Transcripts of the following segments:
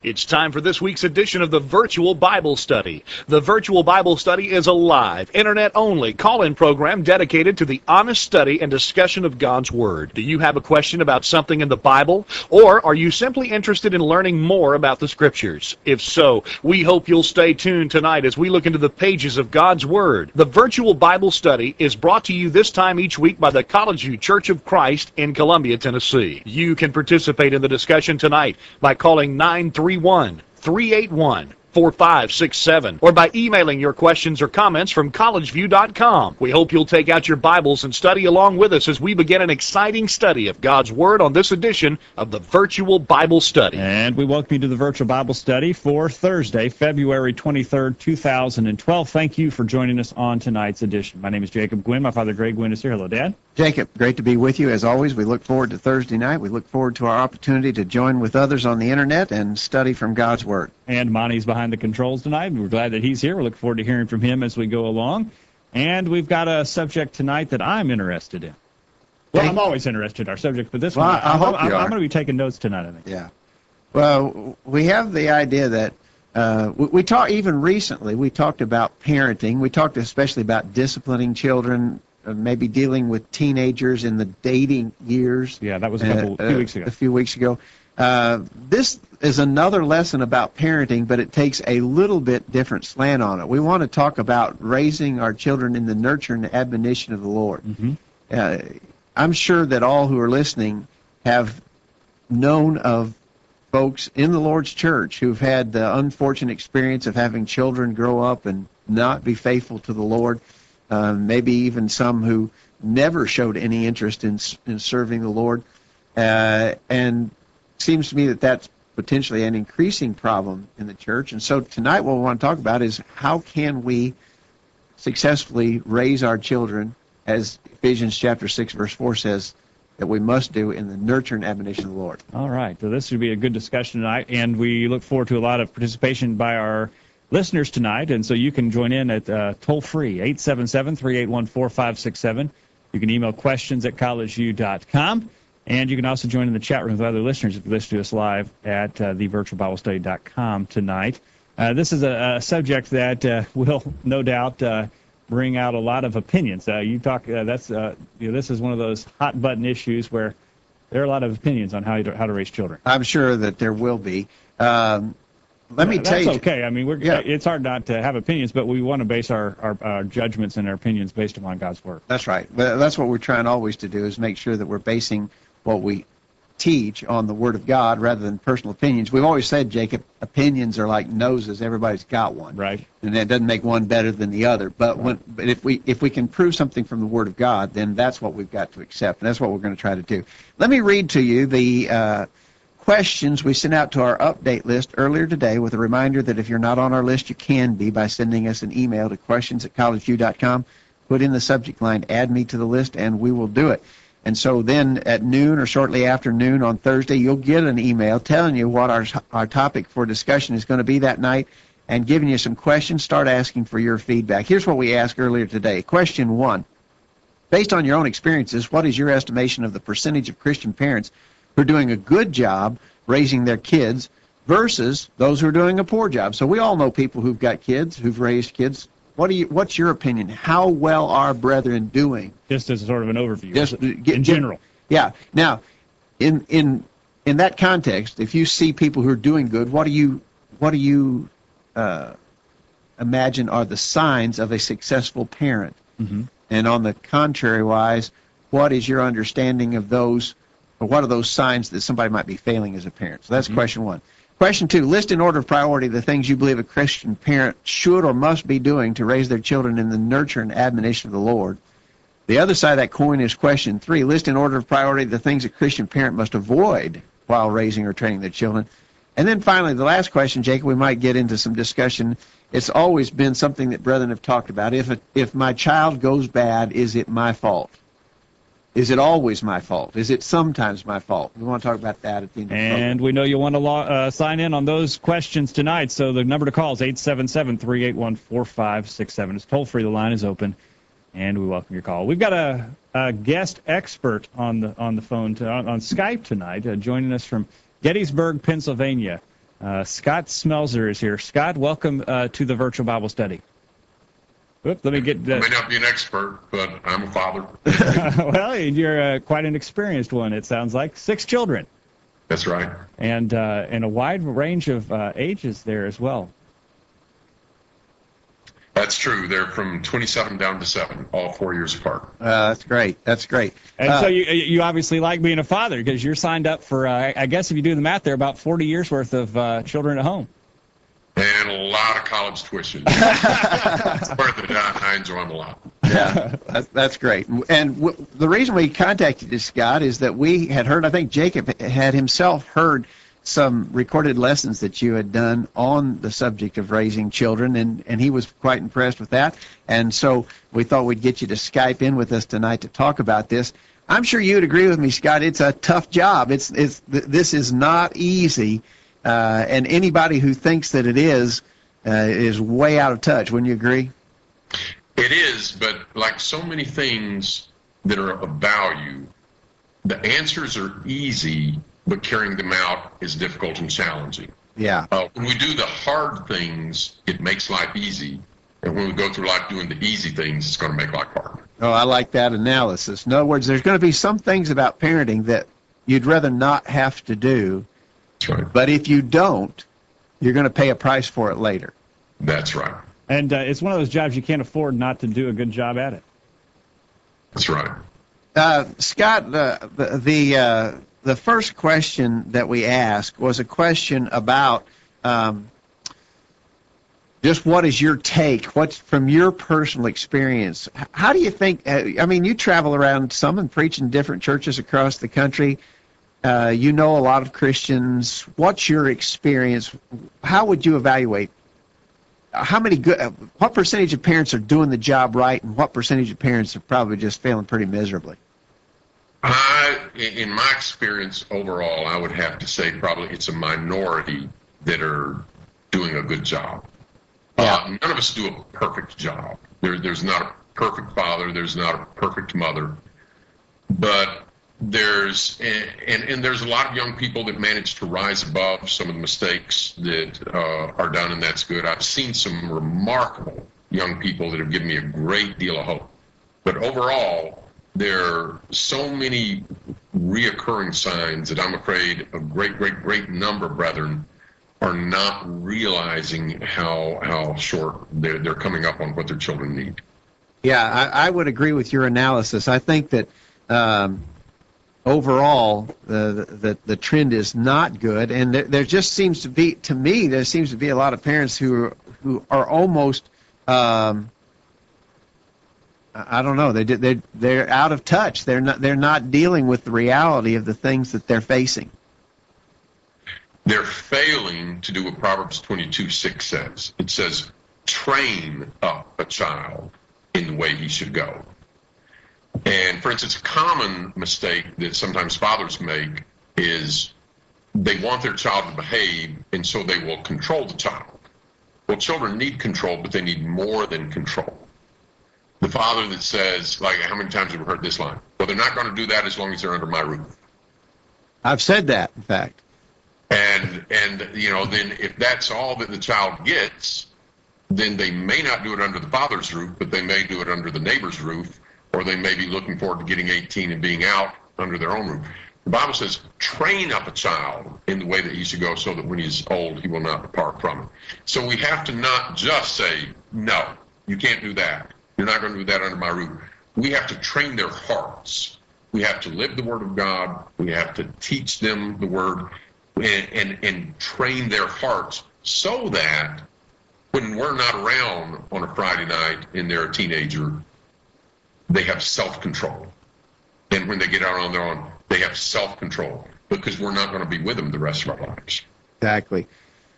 It's time for this week's edition of the Virtual Bible Study. The Virtual Bible Study is a live, internet-only call-in program dedicated to the honest study and discussion of God's Word. Do you have a question about something in the Bible? Or are you simply interested in learning more about the Scriptures? If so, we hope you'll stay tuned tonight as we look into the pages of God's Word. The Virtual Bible Study is brought to you this time each week by the College View Church of Christ in Columbia, Tennessee. You can participate in the discussion tonight by calling 931-381-4567 or by emailing your questions or comments from collegeview.com. We hope you'll take out your Bibles and study along with us as we begin an exciting study of God's Word on this edition of the Virtual Bible Study. And we welcome you to the Virtual Bible Study for Thursday, February 23rd, 2012. Thank you for joining us on tonight's edition. My name is Jacob Gwynn. My father, Greg Gwynn, is here. Hello, Dad. Jacob, great to be with you. As always, we look forward to Thursday night. We look forward to our opportunity to join with others on the Internet and study from God's Word. And Monty's behind the controls tonight. We're glad that he's here. We look forward to hearing from him as we go along. And we've got a subject tonight that I'm interested in. Well, I'm always interested in our subject, but this one, I'm going to be taking notes tonight, I think. Yeah. Well, we have the idea that we talked even recently, we talked about parenting. We talked especially about disciplining children, maybe dealing with teenagers in the dating years. Yeah, that was a few weeks ago. A few weeks ago. This is another lesson about parenting, but it takes a little bit different slant on it. We want to talk about raising our children in the nurture and admonition of the Lord. Mm-hmm. I'm sure that all who are listening have known of folks in the Lord's church who've had the unfortunate experience of having children grow up and not be faithful to the Lord. Maybe even some who never showed any interest in serving the Lord. And it seems to me that that's potentially an increasing problem in the church. And so tonight what we want to talk about is how can we successfully raise our children, as Ephesians chapter 6, verse 4 says, that we must do in the nurture and admonition of the Lord. All right. So this should be a good discussion tonight, and we look forward to a lot of participation by our listeners tonight, and so you can join in at toll-free, 877-381-4567. You can email questions at collegeview.com, and you can also join in the chat room with other listeners if you listen to us live at thevirtualbiblestudy.com tonight. This is a subject that will no doubt bring out a lot of opinions. This is one of those hot-button issues where there are a lot of opinions on how to raise children. I'm sure that there will be. Let me tell you. That's okay. I mean, it's hard not to have opinions, but we want to base our judgments and our opinions based upon God's Word. That's right. But that's what we're trying always to do, is make sure that we're basing what we teach on the Word of God rather than personal opinions. We've always said, Jacob, opinions are like noses. Everybody's got one. Right. And that doesn't make one better than the other. But if we can prove something from the Word of God, then that's what we've got to accept, and that's what we're going to try to do. Let me read to you the questions we sent out to our update list earlier today, with a reminder that if you're not on our list, you can be by sending us an email to questions@collegeview.com. Put in the subject line, add me to the list, and we will do it. And so then at noon or shortly after noon on Thursday, you'll get an email telling you what our topic for discussion is going to be that night and giving you some questions. Start asking for your feedback. Here's what we asked earlier today. Question 1. Based on your own experiences, what is your estimation of the percentage of Christian parents who are doing a good job raising their kids versus those who are doing a poor job? So we all know people who've got kids, who've raised kids. What's your opinion? How well are brethren doing? Just as sort of an overview, in general. Yeah. Now, in that context, if you see people who are doing good, what do you imagine are the signs of a successful parent? Mm-hmm. And on the contrary wise, what is your understanding of those, or what are those signs that somebody might be failing as a parent? So that's question 1. Question 2, list in order of priority the things you believe a Christian parent should or must be doing to raise their children in the nurture and admonition of the Lord. The other side of that coin is question 3, list in order of priority the things a Christian parent must avoid while raising or training their children. And then finally, the last question, Jacob, we might get into some discussion. It's always been something that brethren have talked about. If my child goes bad, is it my fault? Is it always my fault? Is it sometimes my fault? We want to talk about that at the end of the program. And we know you want to sign in on those questions tonight, so the number to call is 877-381-4567. It's toll-free. The line is open, and we welcome your call. We've got a guest expert on the phone on Skype tonight, joining us from Gettysburg, Pennsylvania. Scott Smelzer is here. Scott, welcome to the Virtual Bible Study. Let me get. I may not be an expert, but I'm a father. Well, you're quite an experienced one. It sounds like 6 children. That's right. And a wide range of ages there as well. That's true. They're from 27 down to 7, all 4 years apart. That's great. That's great. And so you obviously like being a father because you're signed up for, I guess if you do the math there, about 40 years worth of children at home. And a lot of college tuition. It's worth it. I enjoy them a lot. Yeah, that's great. And the reason we contacted you, Scott, is that we had heard, I think Jacob had himself heard some recorded lessons that you had done on the subject of raising children, and he was quite impressed with that. And so we thought we'd get you to Skype in with us tonight to talk about this. I'm sure you'd agree with me, Scott. It's a tough job. This is not easy, and anybody who thinks that it is way out of touch. Wouldn't you agree? It is, but like so many things that are of value, the answers are easy, but carrying them out is difficult and challenging. Yeah. When we do the hard things, it makes life easy. And when we go through life doing the easy things, it's going to make life hard. Oh, I like that analysis. In other words, there's going to be some things about parenting that you'd rather not have to do. That's right. But if you don't, you're going to pay a price for it later. That's right. And it's one of those jobs you can't afford not to do a good job at it. That's right. Scott, the first question that we asked was a question about just what is your take? What's from your personal experience? How do you think? I mean, you travel around some and preach in different churches across the country. You know a lot of Christians. What's your experience? How would you evaluate? What percentage of parents are doing the job right, and what percentage of parents are probably just failing pretty miserably? In my experience overall, I would have to say probably it's a minority that are doing a good job. Yeah. None of us do a perfect job. There's not a perfect father. There's not a perfect mother. But there's a lot of young people that manage to rise above some of the mistakes that are done, and that's good. I've seen some remarkable young people that have given me a great deal of hope. But overall, there are so many reoccurring signs that I'm afraid a great number of brethren are not realizing how short they're coming up on what their children need. Yeah, I would agree with your analysis. I think that overall the trend is not good, and there just seems to be, to me, there seems to be a lot of parents who are almost I don't know. They're out of touch. They're not dealing with the reality of the things that they're facing. They're failing to do what Proverbs 22:6 says. It says, "Train up a child in the way he should go." And for instance, a common mistake that sometimes fathers make is they want their child to behave, and so they will control the child. Well, children need control, but they need more than control. The father that says, like, how many times have we heard this line? Well, they're not going to do that as long as they're under my roof. I've said that, in fact. And then if that's all that the child gets, then they may not do it under the father's roof, but they may do it under the neighbor's roof, or they may be looking forward to getting 18 and being out under their own roof. The Bible says, train up a child in the way that he should go, so that when he's old, he will not depart from it. So we have to not just say, no, you can't do that. You're not going to do that under my roof. We have to train their hearts. We have to live the Word of God. We have to teach them the Word and train their hearts so that when we're not around on a Friday night and they're a teenager, they have self-control. And when they get out on their own, they have self-control, because we're not going to be with them the rest of our lives. Exactly.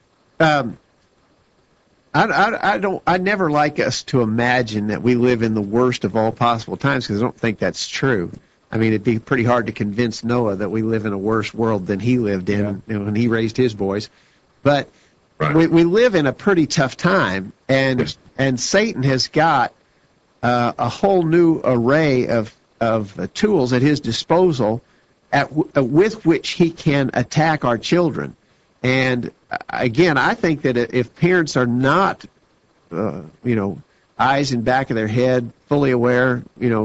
I never like us to imagine that we live in the worst of all possible times, because I don't think that's true. I mean, it'd be pretty hard to convince Noah that we live in a worse world than he lived in when he raised his boys. But right. we live in a pretty tough time, and Yes. and Satan has got a whole new array of tools at his disposal with which he can attack our children. And again, I think that if parents are not, eyes in back of their head, fully aware,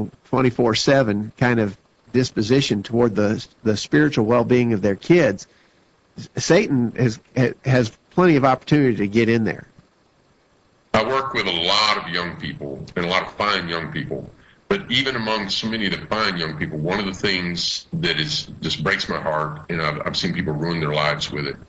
24/7 kind of disposition toward the spiritual well-being of their kids, Satan has plenty of opportunity to get in there. I work with a lot of young people and a lot of fine young people. But even among so many of the fine young people, one of the things that just breaks my heart, and I've seen people ruin their lives with it,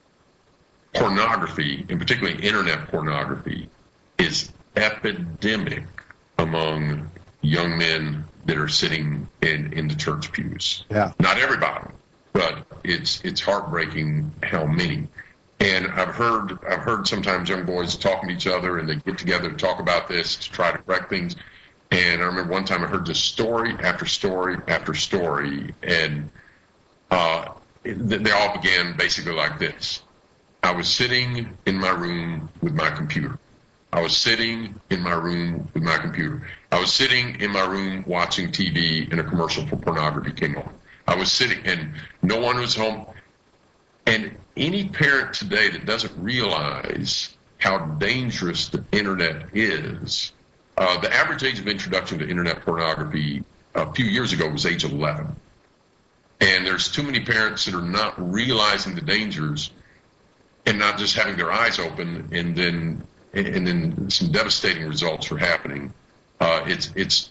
pornography, and particularly internet pornography, is epidemic among young men that are sitting in the church pews. Yeah. Not everybody, but it's heartbreaking how many. And I've heard sometimes young boys talking to each other, and they get together to talk about this to try to correct things. And I remember one time I heard just story after story after story, and they all began basically like this. I was sitting in my room with my computer. I was sitting in my room with my computer. I was sitting in my room watching TV, and a commercial for pornography came on. I was sitting, and no one was home. And any parent today that doesn't realize how dangerous the internet is, the average age of introduction to internet pornography a few years ago was age 11. And there's too many parents that are not realizing the dangers and not just having their eyes open, and then some devastating results are happening. It's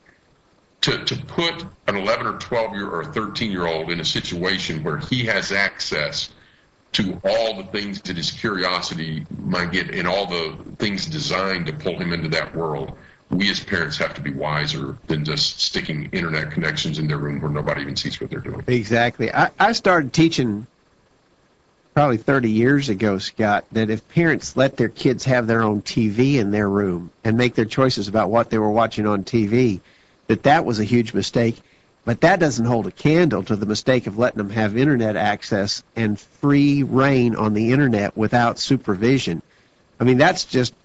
to put an 11 or 12 year or 13-year-old in a situation where he has access to all the things that his curiosity might get and all the things designed to pull him into that world. We as parents have to be wiser than just sticking internet connections in their room where nobody even sees what they're doing. Exactly. I started teaching probably 30 years ago, Scott, that if parents let their kids have their own TV in their room and make their choices about what they were watching on TV, that was a huge mistake. But that doesn't hold a candle to the mistake of letting them have internet access and free reign on the internet without supervision. I mean, that's just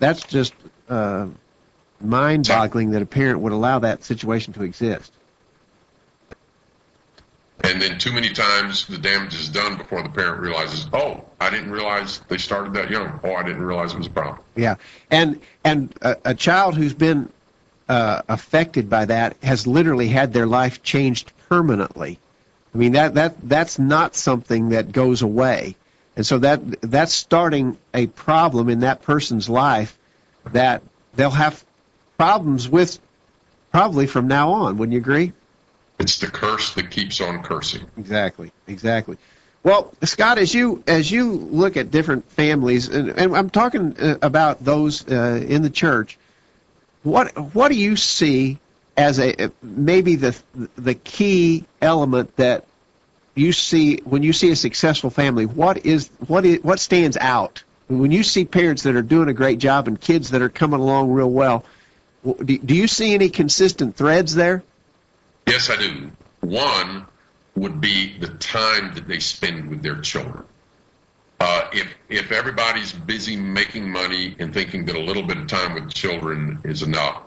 mind-boggling that a parent would allow that situation to exist. And then too many times the damage is done before the parent realizes, oh, I didn't realize they started that young. Oh, I didn't realize it was a problem. Yeah, and a child who's been affected by that has literally had their life changed permanently. I mean, that's not something that goes away, and so that's starting a problem in that person's life that they'll have problems with probably from now on. Wouldn't you agree? It's the curse that keeps on cursing. Exactly. Well, Scott, as you look at different families, and I'm talking about those in the church, what do you see as maybe the key element that you see when you see a successful family? What stands out when you see parents that are doing a great job and kids that are coming along real well? Do you see any consistent threads there? Yes, I do. One would be the time that they spend with their children. If everybody's busy making money and thinking that a little bit of time with children is enough,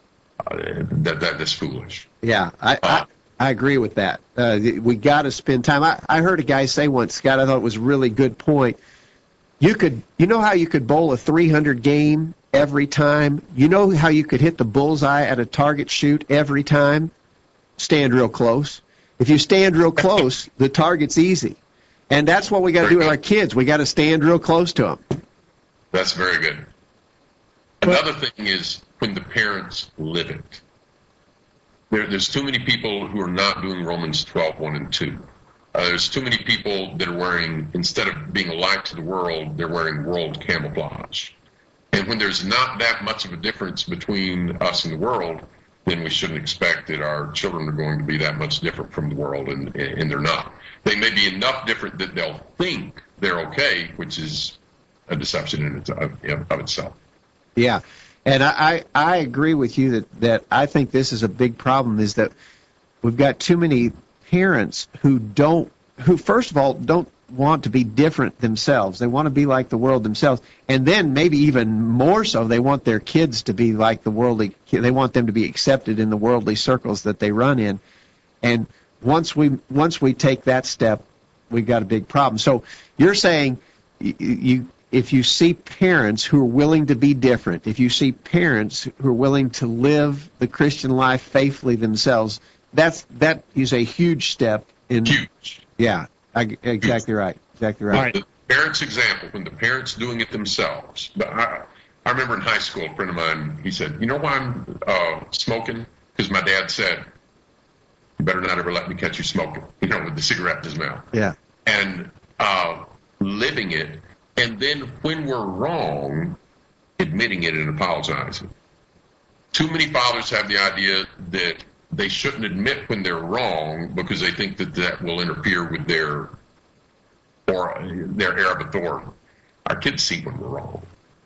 that's foolish. Yeah, I agree with that. We got to spend time. I heard a guy say once, Scott, I thought it was a really good point. You know how you could bowl a 300 game every time? You know how you could hit the bullseye at a target shoot every time? Stand real close. If you stand real close, the target's easy. And that's what we got to do with our kids. We got to stand real close to them. That's very good. Another thing is when the parents live it. There's too many people who are not doing Romans 12:1 and 2. There's too many people that are wearing, instead of being a light to the world, they're wearing world camouflage. And when there's not that much of a difference between us and the world, then we shouldn't expect that our children are going to be that much different from the world, and they're not. They may be enough different that they'll think they're okay, which is a deception in of itself. Yeah, and I agree with you that I think this is a big problem, is that we've got too many parents who first of all don't want to be different themselves. They want to be like the world themselves, and then maybe even more so, they want their kids to be like the worldly. They want them to be accepted in the worldly circles that they run in. And once we take that step, we've got a big problem. So you're saying if you see parents who are willing to be different, if you see parents who are willing to live the Christian life faithfully themselves, that is a huge step in. Huge. Yeah, exactly right. Exactly right. The parents' example, when the parents doing it themselves. But I remember in high school, a friend of mine, he said, "You know why I'm smoking? Because my dad said, you better not ever let me catch you smoking," with the cigarette in his mouth. Yeah. And living it, and then when we're wrong, admitting it and apologizing. Too many fathers have the idea that they shouldn't admit when they're wrong because they think that will interfere with their air of authority. Our kids see when we're wrong.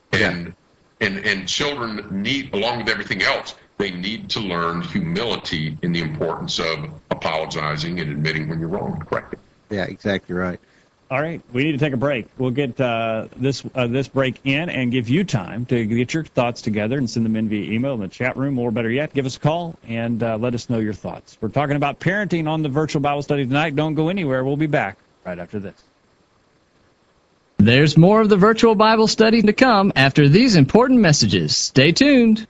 And children need, along with everything else, they need to learn humility in the importance of apologizing and admitting when you're wrong and correcting. Yeah, exactly right. All right, we need to take a break. We'll get this break in and give you time to get your thoughts together and send them in via email in the chat room, or better yet, give us a call and let us know your thoughts. We're talking about parenting on the virtual Bible study tonight. Don't go anywhere. We'll be back right after this. There's more of the virtual Bible study to come after these important messages. Stay tuned.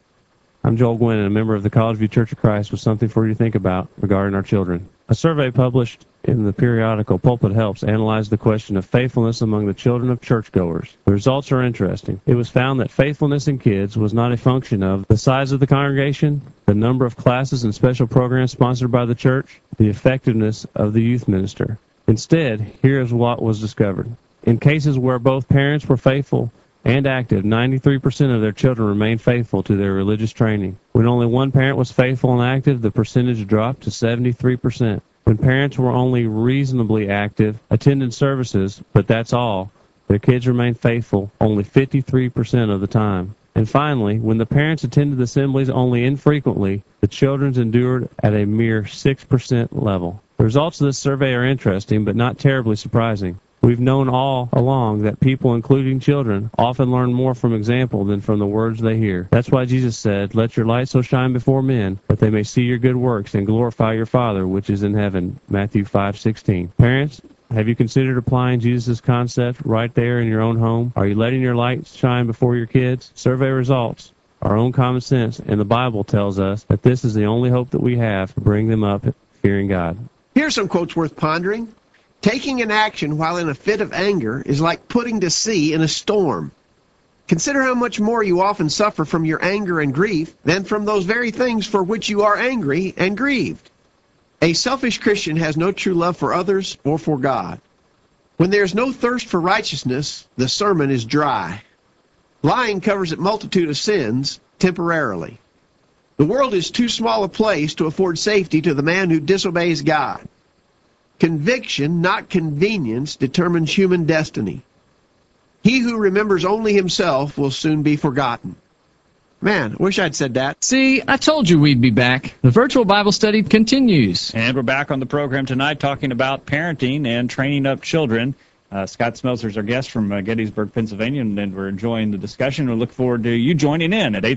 I'm Joel Gwynn, and a member of the College View Church of Christ, with something for you to think about regarding our children. A survey published in the periodical Pulpit Helps analyzed the question of faithfulness among the children of churchgoers. The results are interesting. It was found that faithfulness in kids was not a function of the size of the congregation, the number of classes and special programs sponsored by the church, the effectiveness of the youth minister. Instead, here is what was discovered. In cases where both parents were faithful and active, 93% of their children remained faithful to their religious training. When only one parent was faithful and active, the percentage dropped to 73%. When parents were only reasonably active, attended services, but that's all, their kids remained faithful only 53% of the time. And finally, when the parents attended assemblies only infrequently, the children endured at a mere 6% level. The results of this survey are interesting, but not terribly surprising. We've known all along that people, including children, often learn more from example than from the words they hear. That's why Jesus said, "Let your light so shine before men, that they may see your good works and glorify your Father which is in heaven." Matthew 5:16. Parents, have you considered applying Jesus' concept right there in your own home? Are you letting your light shine before your kids? Survey results, our own common sense, and the Bible tells us that this is the only hope that we have to bring them up fearing God. Here's some quotes worth pondering. Taking an action while in a fit of anger is like putting to sea in a storm. Consider how much more you often suffer from your anger and grief than from those very things for which you are angry and grieved. A selfish Christian has no true love for others or for God. When there is no thirst for righteousness, the sermon is dry. Lying covers a multitude of sins temporarily. The world is too small a place to afford safety to the man who disobeys God. Conviction, not convenience, determines human destiny. He who remembers only himself will soon be forgotten. Man, I wish I'd said that. See, I told you we'd be back. The virtual Bible study continues. And we're back on the program tonight talking about parenting and training up children. Scott Smelser is our guest from Gettysburg, Pennsylvania, and we're enjoying the discussion. We look forward to you joining in at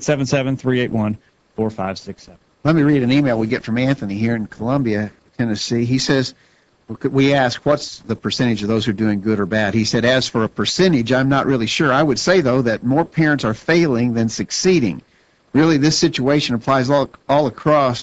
877-381-4567. Let me read an email we get from Anthony here in Columbia, Tennessee. He says, we ask, what's the percentage of those who are doing good or bad? He said, as for a percentage, I'm not really sure. I would say, though, that more parents are failing than succeeding. Really, this situation applies across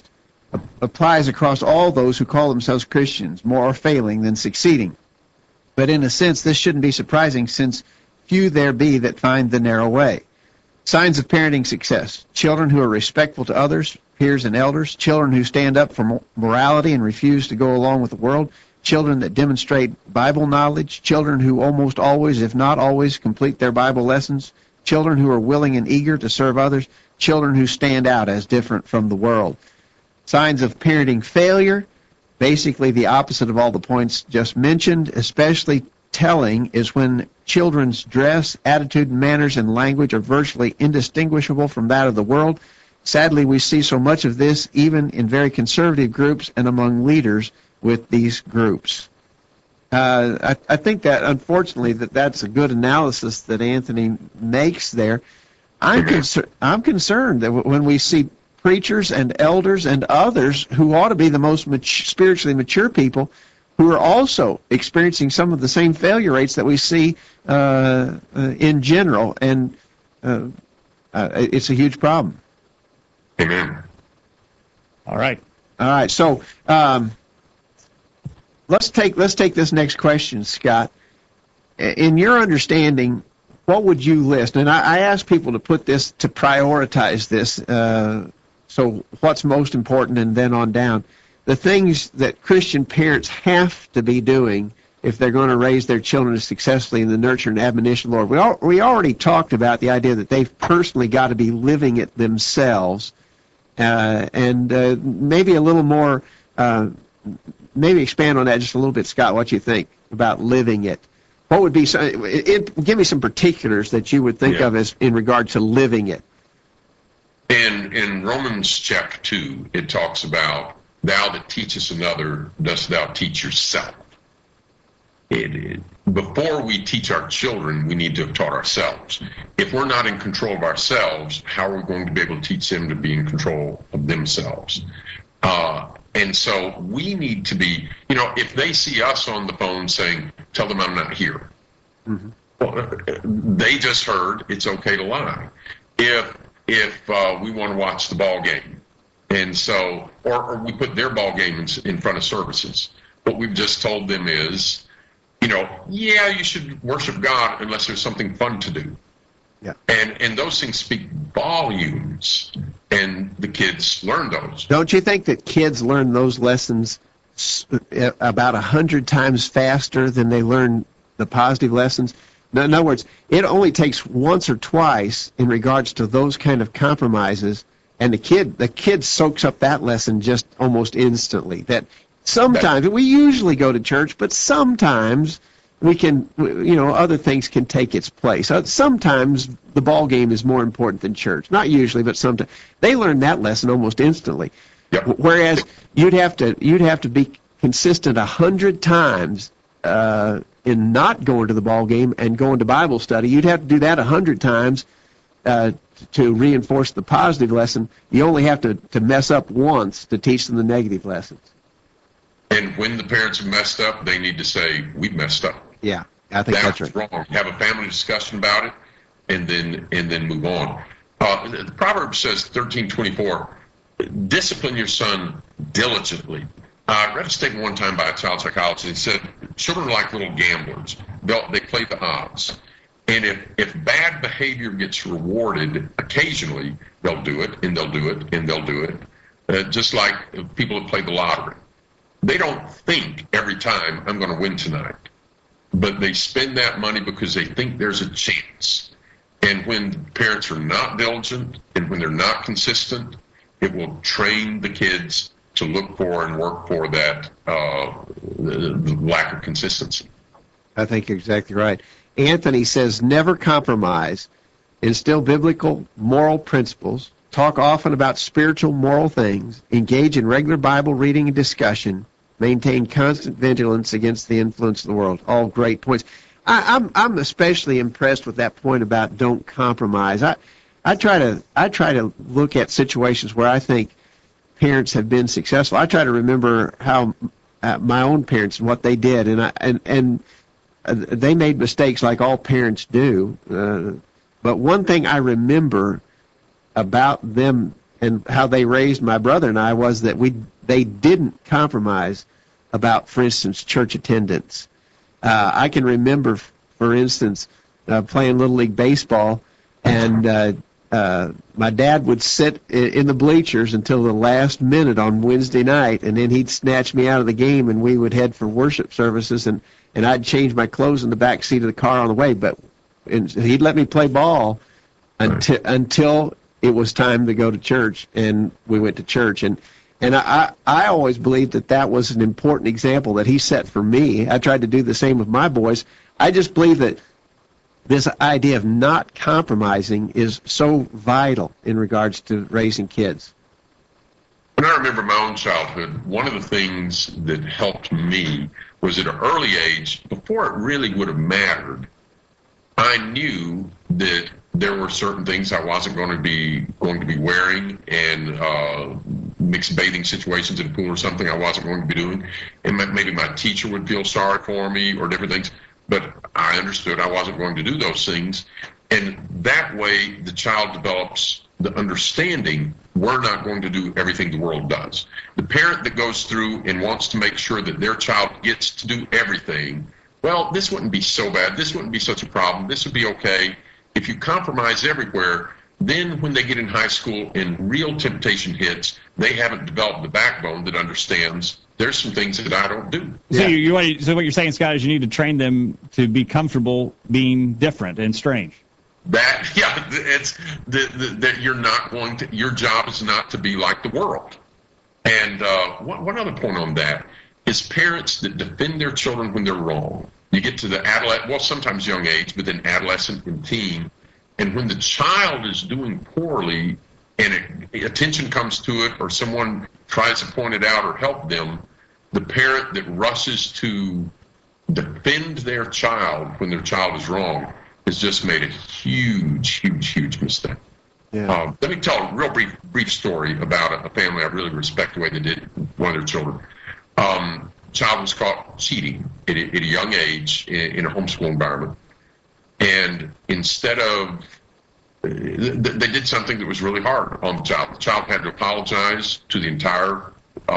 all those who call themselves Christians. More are failing than succeeding. But in a sense, this shouldn't be surprising, since few there be that find the narrow way. Signs of parenting success: children who are respectful to others, peers and elders, children who stand up for morality and refuse to go along with the world, children that demonstrate Bible knowledge, children who almost always, if not always, complete their Bible lessons, children who are willing and eager to serve others, children who stand out as different from the world. Signs of parenting failure: basically the opposite of all the points just mentioned. Especially telling is when children's dress, attitude, manners, and language are virtually indistinguishable from that of the world. Sadly, we see so much of this even in very conservative groups and among leaders with these groups. I think that, unfortunately, that's a good analysis that Anthony makes there. I'm concerned that when we see preachers and elders and others who ought to be the most spiritually mature people, who are also experiencing some of the same failure rates that we see in general, and it's a huge problem. Amen. All right. All right, so let's take this next question, Scott. In your understanding, what would you list? And I ask people to prioritize this. So what's most important, and then on down. The things that Christian parents have to be doing if they're going to raise their children successfully in the nurture and admonition of the Lord. We already talked about the idea that they've personally got to be living it themselves, and maybe a little more, maybe expand on that just a little bit, Scott, what you think about living it. What would be give me some particulars that you would think of as in regard to living it. In Romans chapter 2, it talks about, thou that teachest another, dost thou teach yourself. Before we teach our children, we need to have taught ourselves. If we're not in control of ourselves, how are we going to be able to teach them to be in control of themselves? And so we need to be, if they see us on the phone saying, tell them I'm not here. Mm-hmm. Well, they just heard it's okay to lie. If we want to watch the ball game, and so, or we put their ball games in front of services, what we've just told them is, you should worship God unless there's something fun to do. Yeah. And those things speak volumes, and the kids learn those. Don't you think that kids learn those lessons about 100 times faster than they learn the positive lessons? In other words, it only takes once or twice in regards to those kind of compromises, and the kid soaks up that lesson just almost instantly. That sometimes, we usually go to church, but sometimes we can, other things can take its place. Sometimes the ball game is more important than church. Not usually, but sometimes. They learn that lesson almost instantly. Yep. Whereas you'd have to be consistent 100 times in not going to the ball game and going to Bible study. You'd have to do that 100 times to reinforce the positive lesson. You only have to mess up once to teach them the negative lessons. And when the parents have messed up, they need to say, we've messed up. Yeah, I think that's right. Wrong. Have a family discussion about it, and then move on. The Proverbs says 13:24, discipline your son diligently. I read a statement one time by a child psychologist. He said, children are like little gamblers. They play the odds. And if bad behavior gets rewarded occasionally, they'll do it, and they'll do it, and they'll do it. Just like people that play the lottery. They don't think every time, I'm going to win tonight. But they spend that money because they think there's a chance. And when parents are not diligent, and when they're not consistent, it will train the kids to look for and work for that the lack of consistency. I think you're exactly right. Anthony says, never compromise, instill biblical moral principles, talk often about spiritual moral things, engage in regular Bible reading and discussion, maintain constant vigilance against the influence of the world. All great points. I'm especially impressed with that point about don't compromise. I try to look at situations where I think parents have been successful. I try to remember how my own parents and what they did, and they made mistakes like all parents do. But one thing I remember about them and how they raised my brother and I was that they didn't compromise about, for instance, church attendance. I can remember, for instance, playing Little League Baseball, and my dad would sit in the bleachers until the last minute on Wednesday night, and then he'd snatch me out of the game, and we would head for worship services, and I'd change my clothes in the back seat of the car on the way. But he'd let me play ball until it was time to go to church, and we went to church. And I always believed that was an important example that he set for me. I tried to do the same with my boys. I just believe that this idea of not compromising is so vital in regards to raising kids. When I remember my own childhood, one of the things that helped me was at an early age, before it really would have mattered, I knew that there were certain things I wasn't going to be wearing, and mixed bathing situations in a pool or something I wasn't going to be doing. And maybe my teacher would feel sorry for me or different things, but I understood I wasn't going to do those things. And that way the child develops the understanding we're not going to do everything the world does. The parent that goes through and wants to make sure that their child gets to do everything, well, this wouldn't be so bad. This wouldn't be such a problem. This would be okay. If you compromise everywhere, then when they get in high school and real temptation hits, they haven't developed the backbone that understands there's some things that I don't do. So, so what you're saying, Scott, is you need to train them to be comfortable being different and strange. That, yeah, it's that you're not going to, your job is not to be like the world. And one other point on that is parents that defend their children when they're wrong. You get to the adolescent, well, sometimes young age, but then adolescent and teen. And when the child is doing poorly and attention comes to it or someone tries to point it out or help them, the parent that rushes to defend their child when their child is wrong has just made a huge mistake. Yeah. Let me tell a real brief story about a family I really respect the way they did one of their children. Child was caught cheating at a young age in a homeschool environment. And instead of, they did something that was really hard on the child. The child had to apologize to the entire,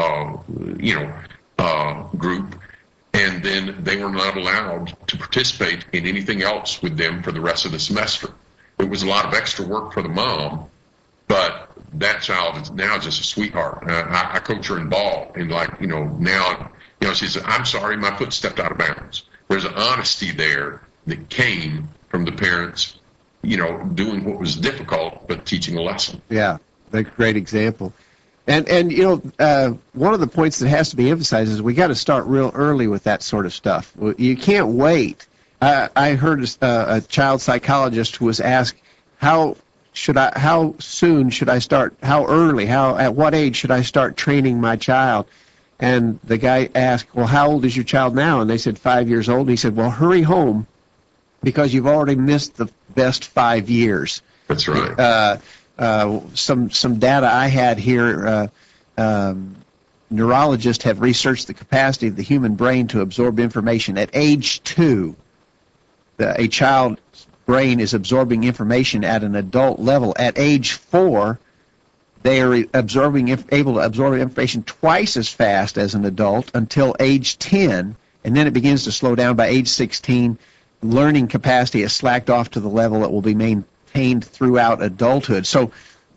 group. And then they were not allowed to participate in anything else with them for the rest of the semester. It was a lot of extra work for the mom, but that child is now just a sweetheart. I coach her in ball, and now, she said, "I'm sorry, my foot stepped out of bounds." There's an honesty there that came from the parents, doing what was difficult, but teaching a lesson. Yeah, that's a great example. And one of the points that has to be emphasized is we got to start real early with that sort of stuff. You can't wait. I heard a child psychologist who was asked, how soon should I start, at what age should I start training my child? And the guy asked, well, how old is your child now? And they said 5 years old. And he said, well, hurry home because you've already missed the best 5 years. That's right. Some data I had here, neurologists have researched the capacity of the human brain to absorb information. At age 2, a child's brain is absorbing information at an adult level. At age 4, they are able to absorb information twice as fast as an adult until age 10, and then it begins to slow down by age 16. Learning capacity is slacked off to the level that will be maintained throughout adulthood. So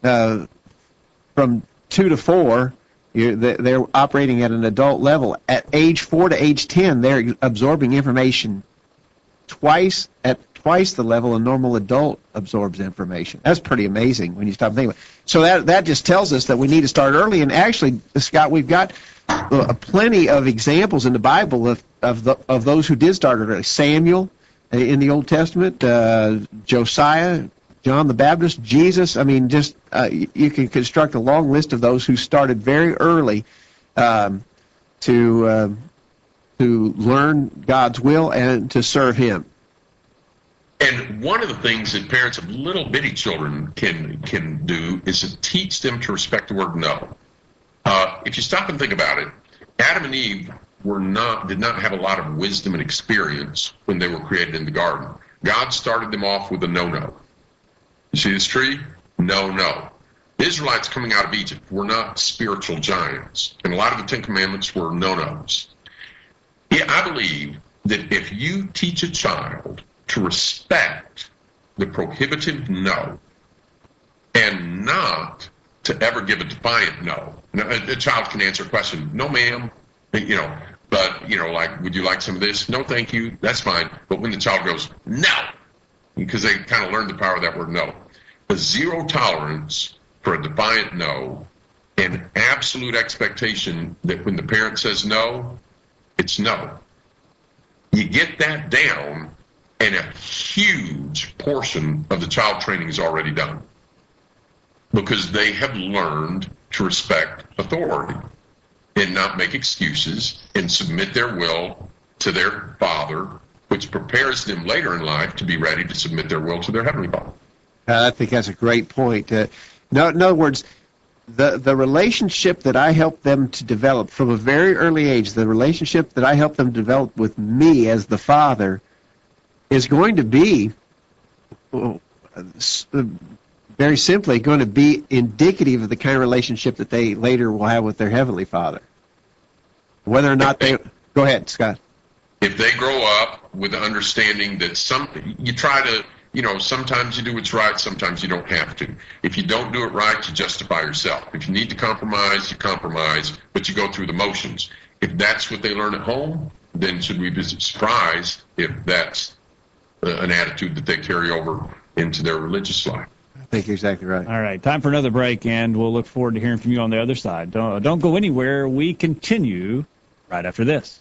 from 2 to 4, they're operating at an adult level. At age 4 to age 10, they're absorbing information at twice the level a normal adult absorbs information. That's pretty amazing when you stop thinking about it. So that just tells us that we need to start early. And actually, Scott, we've got plenty of examples in the Bible of those who did start early. Samuel in the Old Testament, Josiah, John the Baptist, Jesus. I mean, just you can construct a long list of those who started very early to learn God's will and to serve Him. And one of the things that parents of little bitty children can do is to teach them to respect the word no. If you stop and think about it, Adam and Eve did not have a lot of wisdom and experience when they were created in the garden. God started them off with a no-no. You see this tree? No. The Israelites coming out of Egypt were not spiritual giants, and a lot of the Ten Commandments were no-nos. Yeah, I believe that if you teach a child to respect the prohibitive no and not to ever give a defiant no. Now, a child can answer a question, no ma'am, but like, would you like some of this? No, thank you, that's fine. But when the child goes, no, because they kind of learned the power of that word no. A zero tolerance for a defiant no and absolute expectation that when the parent says no, it's no. You get that down, and a huge portion of the child training is already done because they have learned to respect authority and not make excuses and submit their will to their Father, which prepares them later in life to be ready to submit their will to their Heavenly Father. I think that's a great point. In other words, the relationship that I help them to develop from a very early age, the relationship that I help them develop with me as the father, is going to be, very simply, going to be indicative of the kind of relationship that they later will have with their Heavenly Father. Whether or not they... Go ahead, Scott. If they grow up with the understanding that you try to, sometimes you do what's right, sometimes you don't have to. If you don't do it right, you justify yourself. If you need to compromise, you compromise, but you go through the motions. If that's what they learn at home, then should we be surprised if that's an attitude that they carry over into their religious life? I think you're exactly right. All right, time for another break, and we'll look forward to hearing from you on the other side. Don't go anywhere. We continue right after this.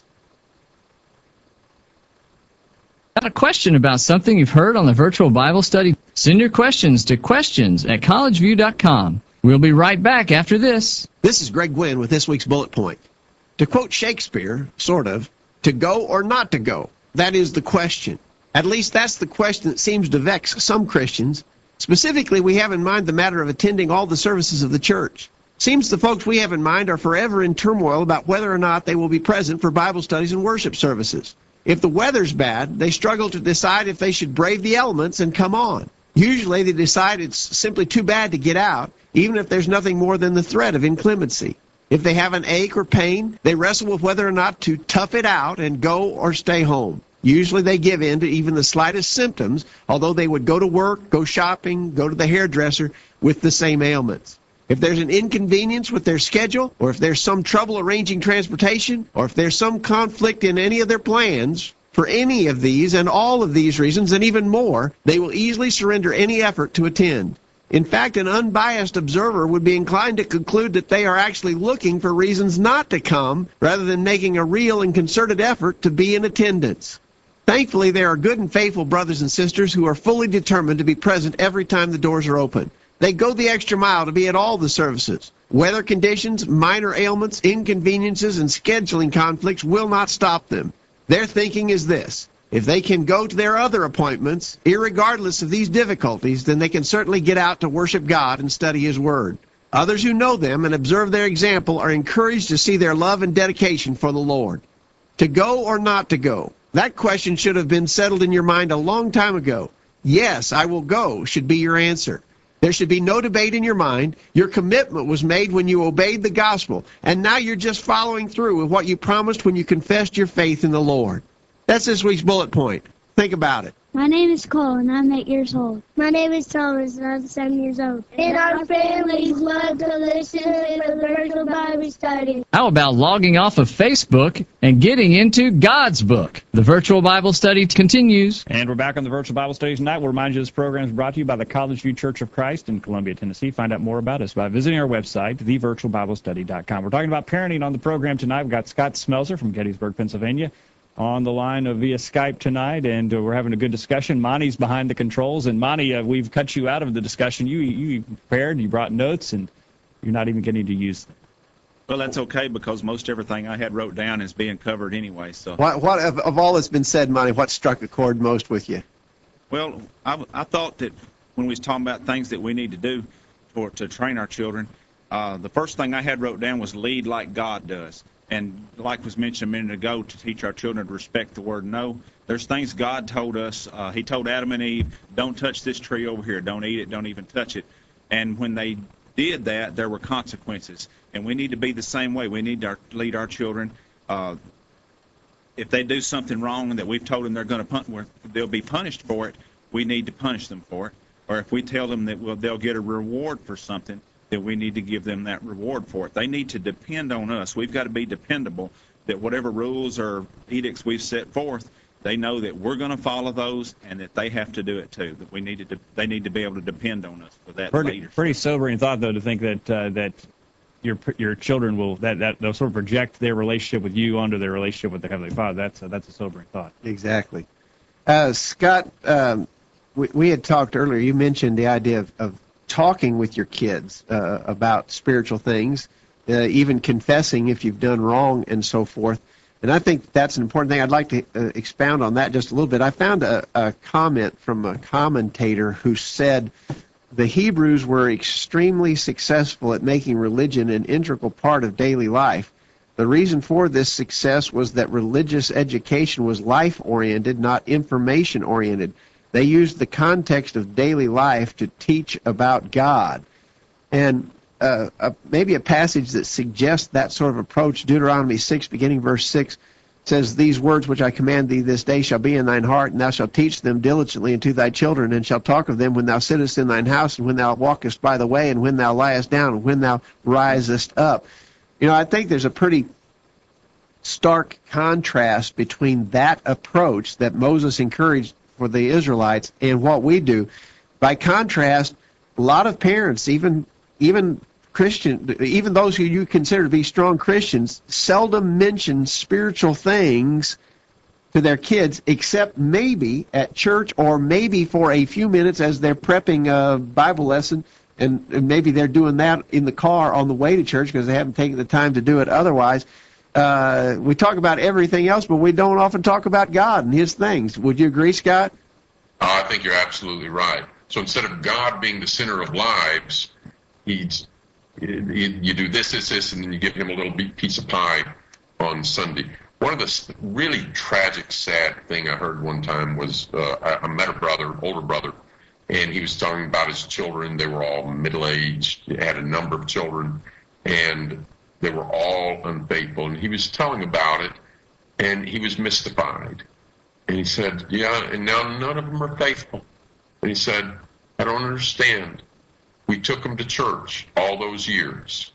Got a question about something you've heard on the virtual Bible study? Send your questions to questions@collegeview.com. We'll be right back after this. This is Greg Gwynn with this week's bullet point. To quote Shakespeare, sort of, to go or not to go, that is the question. At least that's the question that seems to vex some Christians. Specifically, we have in mind the matter of attending all the services of the church. Seems the folks we have in mind are forever in turmoil about whether or not they will be present for Bible studies and worship services. If the weather's bad, they struggle to decide if they should brave the elements and come on. Usually they decide it's simply too bad to get out, even if there's nothing more than the threat of inclemency. If they have an ache or pain, they wrestle with whether or not to tough it out and go or stay home. Usually they give in to even the slightest symptoms, although they would go to work, go shopping, go to the hairdresser with the same ailments. If there's an inconvenience with their schedule, or if there's some trouble arranging transportation, or if there's some conflict in any of their plans, for any of these and all of these reasons and even more, they will easily surrender any effort to attend. In fact, an unbiased observer would be inclined to conclude that they are actually looking for reasons not to come, rather than making a real and concerted effort to be in attendance. Thankfully, there are good and faithful brothers and sisters who are fully determined to be present every time the doors are open. They go the extra mile to be at all the services. Weather conditions, minor ailments, inconveniences, and scheduling conflicts will not stop them. Their thinking is this: if they can go to their other appointments, irregardless of these difficulties, then they can certainly get out to worship God and study His Word. Others who know them and observe their example are encouraged to see their love and dedication for the Lord. To go or not to go? That question should have been settled in your mind a long time ago. Yes, I will go should be your answer. There should be no debate in your mind. Your commitment was made when you obeyed the gospel, and now you're just following through with what you promised when you confessed your faith in the Lord. That's this week's bullet point. Think about it. My name is Cole, and I'm 8 years old. My name is Thomas, and I'm 7 years old. And our families love to listen to the virtual Bible study. How about logging off of Facebook and getting into God's book? The virtual Bible study continues. And we're back on the virtual Bible study tonight. We'll remind you this program is brought to you by the College View Church of Christ in Columbia, Tennessee. Find out more about us by visiting our website, thevirtualbiblestudy.com. We're talking about parenting on the program tonight. We've got Scott Smelser from Gettysburg, Pennsylvania, on the line via Skype tonight, and we're having a good discussion. Monty's behind the controls, and Monty, we've cut you out of the discussion. You prepared, you brought notes, and you're not even getting to use them. Well, that's okay, because most everything I had wrote down is being covered anyway. So, What of all that's been said, Monty, what struck a chord most with you? well, I thought that when we was talking about things that we need to do to train our children, the first thing I had wrote down was lead like God does. And like was mentioned a minute ago, to teach our children to respect the word no. There's things God told us. He told Adam and Eve, don't touch this tree over here. Don't eat it. Don't even touch it. And when they did that, there were consequences. And we need to be the same way. We need to lead our children. If they do something wrong that we've told them they'll be punished for it, we need to punish them for it. Or if we tell them that they'll get a reward for something, that we need to give them that reward for it. They need to depend on us. We've got to be dependable, that whatever rules or edicts we've set forth, they know that we're going to follow those, and that they have to do it too. That they need to be able to depend on us for that leadership. Pretty sobering thought, though, to think that your children will that they'll sort of project their relationship with you onto their relationship with their Heavenly Father. That's a sobering thought. Exactly. Scott, we had talked earlier. You mentioned the idea of talking with your kids about spiritual things, even confessing if you've done wrong and so forth. And I think that's an important thing. I'd like to expound on that just a little bit. I found a comment from a commentator who said the Hebrews were extremely successful at making religion an integral part of daily life. The reason for this success was that religious education was life-oriented, not information-oriented. They used the context of daily life to teach about God. And maybe a passage that suggests that sort of approach, Deuteronomy 6, beginning verse 6, says, "These words which I command thee this day shall be in thine heart, and thou shalt teach them diligently unto thy children, and shalt talk of them when thou sittest in thine house, and when thou walkest by the way, and when thou liest down, and when thou risest up." You know, I think there's a pretty stark contrast between that approach that Moses encouraged for the Israelites and what we do. By contrast, a lot of parents, even Christian, even those who you consider to be strong Christians, seldom mention spiritual things to their kids, except maybe at church or maybe for a few minutes as they're prepping a Bible lesson, and maybe they're doing that in the car on the way to church because they haven't taken the time to do it otherwise. We talk about everything else, but we don't often talk about God and His things. Would you agree, Scott? I think you're absolutely right. So instead of God being the center of lives, you do this, and then you give Him a little piece of pie on Sunday. One of the really tragic, sad thing I heard one time was I met a brother, older brother, and he was talking about his children. They were all middle-aged, had a number of children, and they were all unfaithful. And he was telling about it, and he was mystified. And he said, "Yeah, and now none of them are faithful." And he said, "I don't understand. We took them to church all those years."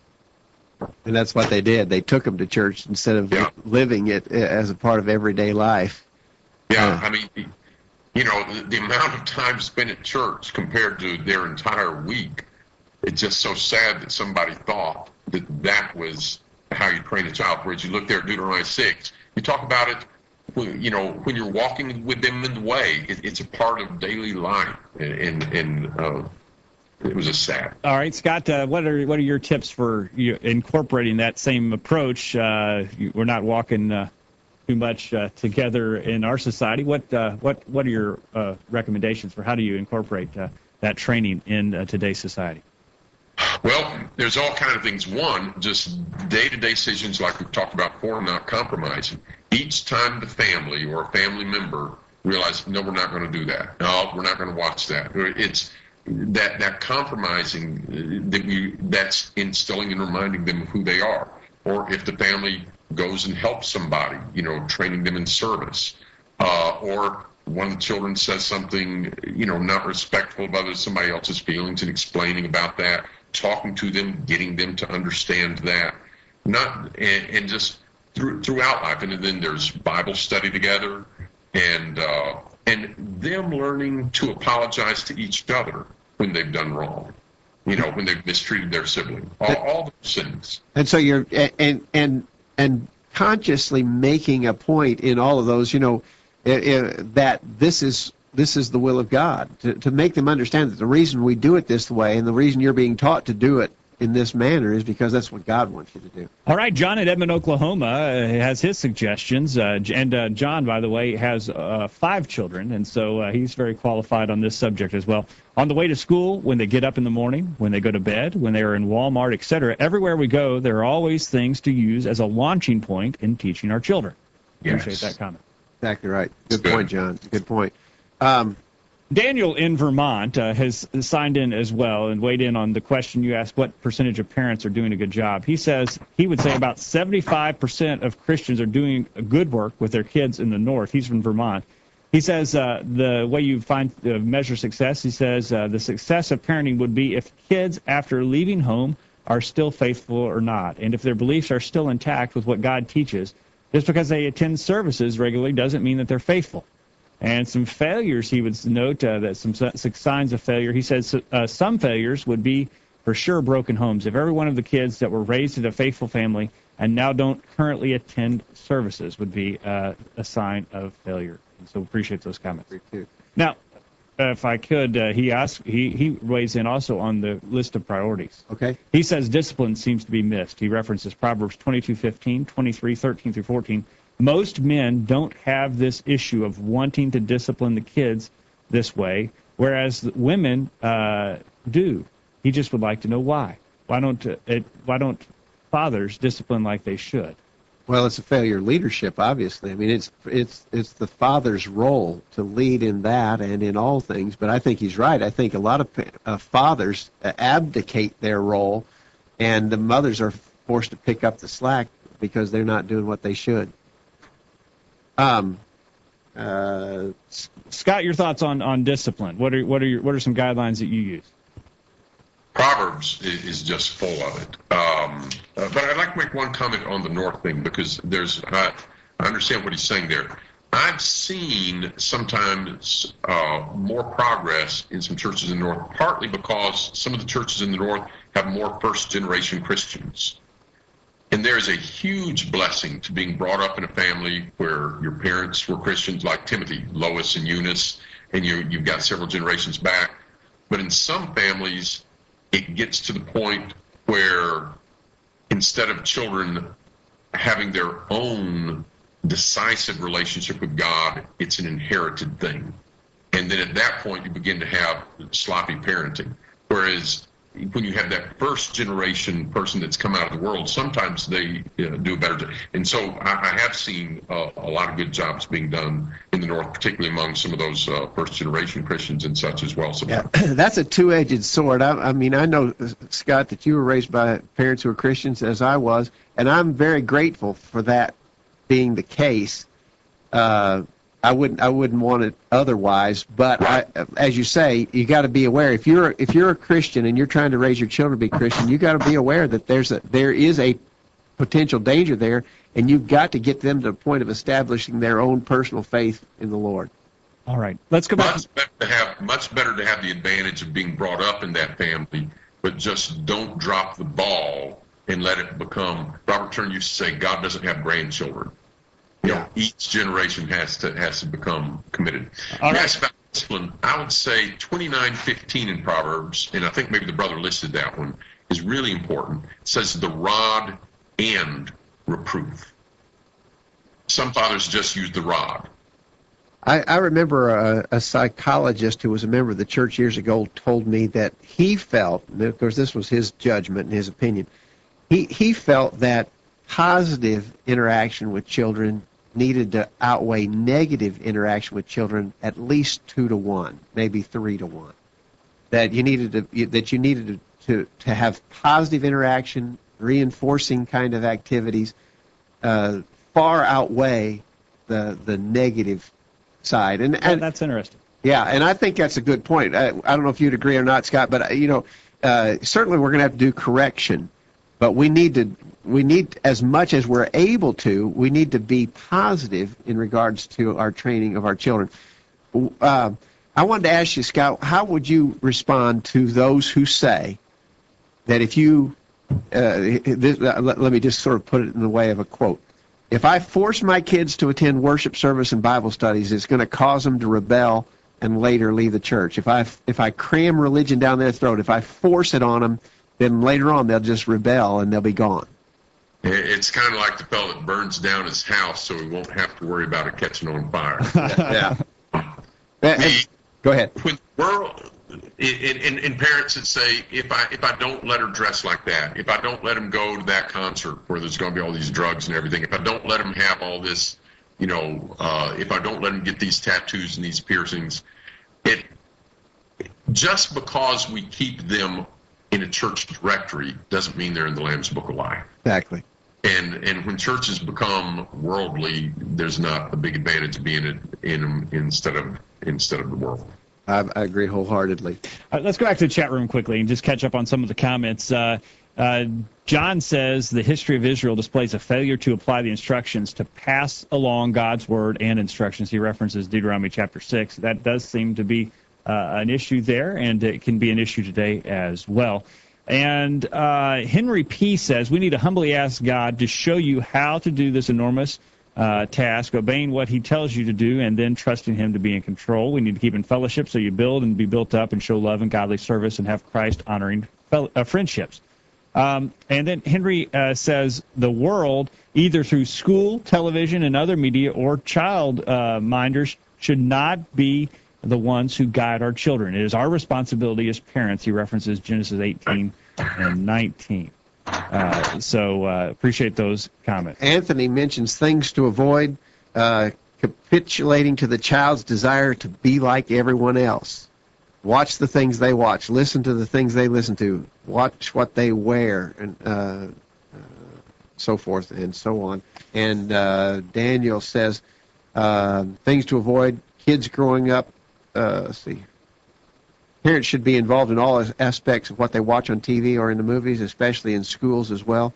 And that's what they did. They took them to church instead of living it as a part of everyday life. Yeah, I mean, you know, the amount of time spent at church compared to their entire week, it's just so sad that somebody thought that that was how you train a child. Whereas you look there at Deuteronomy 6, you talk about it, you know, when you're walking with them in the way, it's a part of daily life. And it was a sad. All right, Scott, what are your tips for incorporating that same approach? We're not walking too much together in our society. What are your recommendations for how do you incorporate that training in today's society? Well, there's all kinds of things. One, just day-to-day decisions like we've talked about before, not compromising. Each time the family or a family member realizes, no, we're not going to do that. No, we're not going to watch that. It's that compromising that's instilling and reminding them of who they are. Or if the family goes and helps somebody, you know, training them in service. Or one of the children says something, you know, not respectful of somebody else's feelings and explaining about that, talking to them, getting them to understand that. And just throughout life. And then there's Bible study together and them learning to apologize to each other when they've done wrong, you know, when they've mistreated their sibling, all those things. And so you're and consciously making a point in all of those, you know, that this is the will of God, to make them understand that the reason we do it this way and the reason you're being taught to do it in this manner is because that's what God wants you to do. All right, John in Edmond, Oklahoma has his suggestions. And John, by the way, has 5 children, and so he's very qualified on this subject as well. On the way to school, when they get up in the morning, when they go to bed, when they are in Walmart, etc., everywhere we go, there are always things to use as a launching point in teaching our children. Yes. Appreciate that comment. Exactly right. Good point, John. Good point. Daniel in Vermont has signed in as well and weighed in on the question you asked, what percentage of parents are doing a good job. He says he would say about 75% of Christians are doing good work with their kids in the north. He's from Vermont. He says the way you measure success, he says the success of parenting would be if kids, after leaving home, are still faithful or not, and if their beliefs are still intact with what God teaches. Just because they attend services regularly doesn't mean that they're faithful. And some failures, he would note that some signs of failure. He says some failures would be for sure broken homes. If every one of the kids that were raised in a faithful family and now don't currently attend services would be a sign of failure. And so appreciate those comments. Now, if I could, he weighs in also on the list of priorities. Okay. He says discipline seems to be missed. He references Proverbs 22:15, 23:13 through 14. Most men don't have this issue of wanting to discipline the kids this way. whereas women do. He just would like to know why. Why don't fathers discipline like they should? Well, it's a failure of leadership, obviously. I mean, it's the father's role to lead in that and in all things. But I think he's right. I think a lot of fathers abdicate their role, and the mothers are forced to pick up the slack because they're not doing what they should. Scott, your thoughts on discipline? What are some guidelines that you use? Proverbs is just full of it. But I'd like to make one comment on the North thing, because I understand what he's saying there. I've seen sometimes more progress in some churches in the North, partly because some of the churches in the North have more first-generation Christians. And there's a huge blessing to being brought up in a family where your parents were Christians, like Timothy, Lois, and Eunice, and you've got several generations back. But in some families, it gets to the point where instead of children having their own decisive relationship with God, it's an inherited thing. And then at that point, you begin to have sloppy parenting. Whereas when you have that first generation person that's come out of the world, sometimes they do a better job. And so I have seen a lot of good jobs being done in the North, particularly among some of those first generation Christians and such as well. Yeah, that's a two-edged sword. I mean, I know, Scott, that you were raised by parents who were Christians, as I was, and I'm very grateful for that being the case. I wouldn't want it otherwise, but as you say, you got to be aware. If you're a Christian and you're trying to raise your children to be Christian, you got to be aware that there is a potential danger there, and you've got to get them to the point of establishing their own personal faith in the Lord. All right, let's go back. Much better to have the advantage of being brought up in that family, but just don't drop the ball and let it become. Robert Turner used to say, God doesn't have grandchildren. You know, each generation has to become committed. Yes, about discipline, I would say 29:15 in Proverbs, and I think maybe the brother listed that one, is really important. It says the rod and reproof. Some fathers just use the rod. I remember a psychologist who was a member of the church years ago told me that he felt, and of course this was his judgment and his opinion, he felt that positive interaction with children needed to outweigh negative interaction with children at least 2 to 1, maybe 3 to 1. That you needed to have positive interaction, reinforcing kind of activities, far outweigh the negative side. And that's interesting. Yeah, and I think that's a good point. I don't know if you'd agree or not, Scott, but certainly we're going to have to do correction. But we need, as much as we're able to, we need to be positive in regards to our training of our children. I wanted to ask you, Scott, how would you respond to those who say that if you, let me just sort of put it in the way of a quote, if I force my kids to attend worship service and Bible studies, it's going to cause them to rebel and later leave the church. If I cram religion down their throat, if I force it on them, then later on they'll just rebel and they'll be gone. It's kind of like the fellow that burns down his house so he won't have to worry about it catching on fire. Yeah. Go ahead. When the world, and parents that say, if I don't let her dress like that, if I don't let him go to that concert where there's going to be all these drugs and everything, if I don't let him have all this, if I don't let him get these tattoos and these piercings, just because we keep them in a church directory doesn't mean they're in the Lamb's Book of Life. Exactly. And when churches become worldly, there's not a big advantage of being in them instead of the world. I agree wholeheartedly. Let's go back to the chat room quickly and just catch up on some of the comments. John says the history of Israel displays a failure to apply the instructions to pass along God's word and instructions. He references Deuteronomy chapter 6. That does seem to be an issue there, and it can be an issue today as well. And Henry P. says, we need to humbly ask God to show you how to do this enormous task, obeying what he tells you to do, and then trusting him to be in control. We need to keep in fellowship so you build and be built up and show love and godly service and have Christ-honoring friendships. And then Henry says the world, either through school, television, and other media, or child minders, should not be the ones who guide our children. It is our responsibility as parents. He references Genesis 18 and 19. Appreciate those comments. Anthony mentions things to avoid, capitulating to the child's desire to be like everyone else. Watch the things they watch. Listen to the things they listen to. Watch what they wear, and so forth and so on. And Daniel says things to avoid. Kids growing up, let's see. Parents should be involved in all aspects of what they watch on TV or in the movies, especially in schools as well.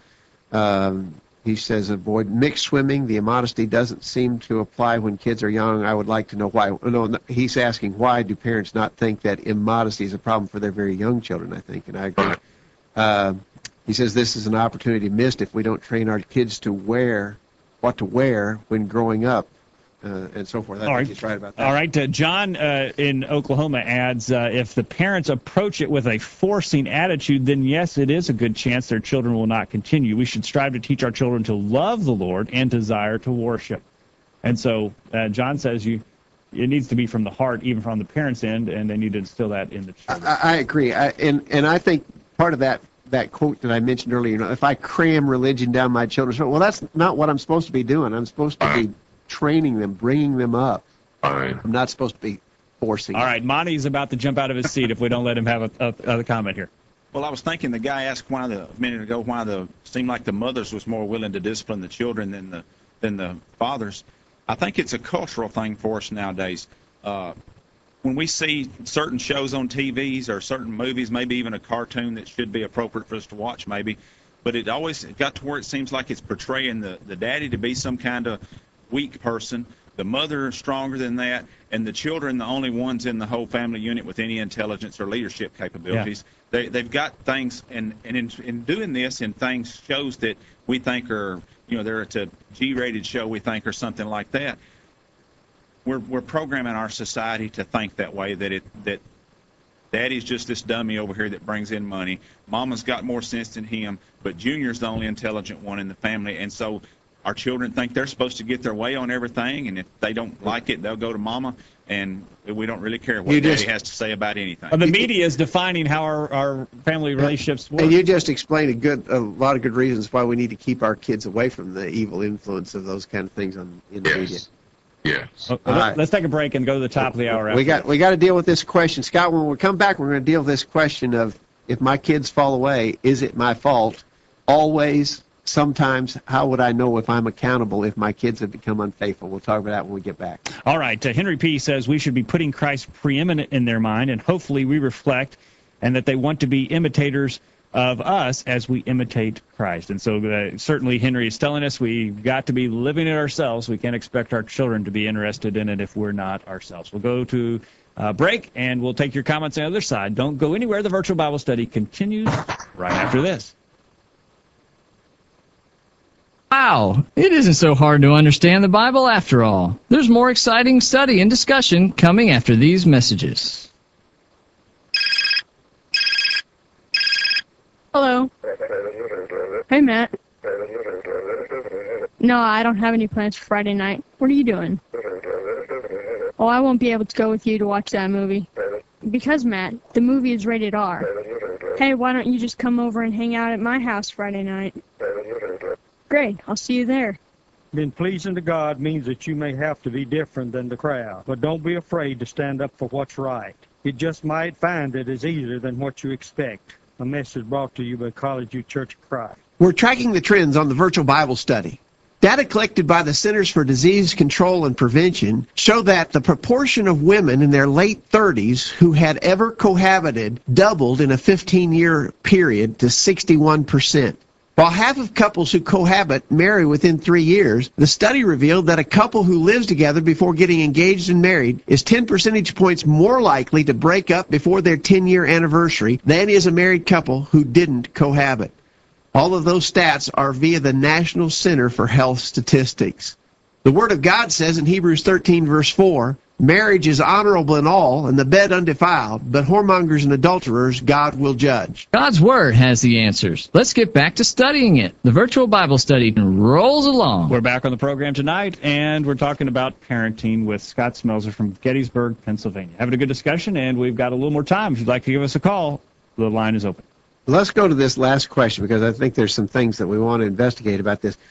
He says avoid mixed swimming. The immodesty doesn't seem to apply when kids are young. I would like to know why. No, he's asking why do parents not think that immodesty is a problem for their very young children, I think, and I agree. He says this is an opportunity missed if we don't train our kids to wear what to wear when growing up. And so forth. I think he's right about that. All right. John in Oklahoma adds, if the parents approach it with a forcing attitude, then yes, it is a good chance their children will not continue. We should strive to teach our children to love the Lord and desire to worship. And so John says it needs to be from the heart, even from the parents' end, and they need to instill that in the children. I agree. And I think part of that quote that I mentioned earlier, if I cram religion down my children's throat, well, that's not what I'm supposed to be doing. I'm supposed to be training them, bringing them up. I'm not supposed to be forcing. All right, Monty's about to jump out of his seat if we don't let him have a comment here. Well, I was thinking the guy asked a minute ago seemed like the mothers was more willing to discipline the children than the fathers. I think it's a cultural thing for us nowadays. When we see certain shows on TVs or certain movies, maybe even a cartoon that should be appropriate for us to watch, maybe, but it always got to where it seems like it's portraying the daddy to be some kind of weak person, the mother stronger than that, and the children the only ones in the whole family unit with any intelligence or leadership capabilities. Yeah. They've got things, and in doing this, in things, shows that we think are, they're a G-rated show, we think, or something like that. We're programming our society to think that way, that Daddy's just this dummy over here that brings in money. Mama's got more sense than him, but Junior's the only intelligent one in the family, and so our children think they're supposed to get their way on everything, and if they don't like it, they'll go to Mama, and we don't really care what Daddy has to say about anything. The media is defining how our family relationships work. And you just explained a lot of good reasons why we need to keep our kids away from the evil influence of those kind of things in the media. Yes. Let's take a break and go to the top of the hour. We got to deal with this question, Scott. When we come back, we're going to deal with this question of if my kids fall away, is it my fault? Always. Sometimes, how would I know if I'm accountable if my kids have become unfaithful? We'll talk about that when we get back. All right. Henry P. says we should be putting Christ preeminent in their mind, and hopefully we reflect and that they want to be imitators of us as we imitate Christ. And so certainly Henry is telling us we've got to be living it ourselves. We can't expect our children to be interested in it if we're not ourselves. We'll go to break, and we'll take your comments on the other side. Don't go anywhere. The Virtual Bible Study continues right after this. Wow, it isn't so hard to understand the Bible after all. There's more exciting study and discussion coming after these messages. Hello. Hey, Matt. No, I don't have any plans for Friday night. What are you doing? Oh, I won't be able to go with you to watch that movie. Because, Matt, the movie is rated R. Hey, why don't you just come over and hang out at my house Friday night? Great, I'll see you there. Being pleasing to God means that you may have to be different than the crowd, but don't be afraid to stand up for what's right. You just might find it is easier than what you expect. A message brought to you by College View Church of Christ. We're tracking the trends on the Virtual Bible Study. Data collected by the Centers for Disease Control and Prevention show that the proportion of women in their late 30s who had ever cohabited doubled in a 15-year period to 61%. While half of couples who cohabit marry within 3 years, the study revealed that a couple who lives together before getting engaged and married is 10 percentage points more likely to break up before their 10-year anniversary than is a married couple who didn't cohabit. All of those stats are via the National Center for Health Statistics. The Word of God says in Hebrews 13, verse 4, Marriage is honorable in all, and the bed undefiled, but whoremongers and adulterers God will judge. God's Word has the answers. Let's get back to studying it. The virtual Bible study rolls along. We're back on the program tonight, and we're talking about parenting with Scott Smelser from Gettysburg, Pennsylvania. Having a good discussion, and we've got a little more time. If you'd like to give us a call, the line is open. Let's go to this last question, because I think there's some things that we want to investigate about this.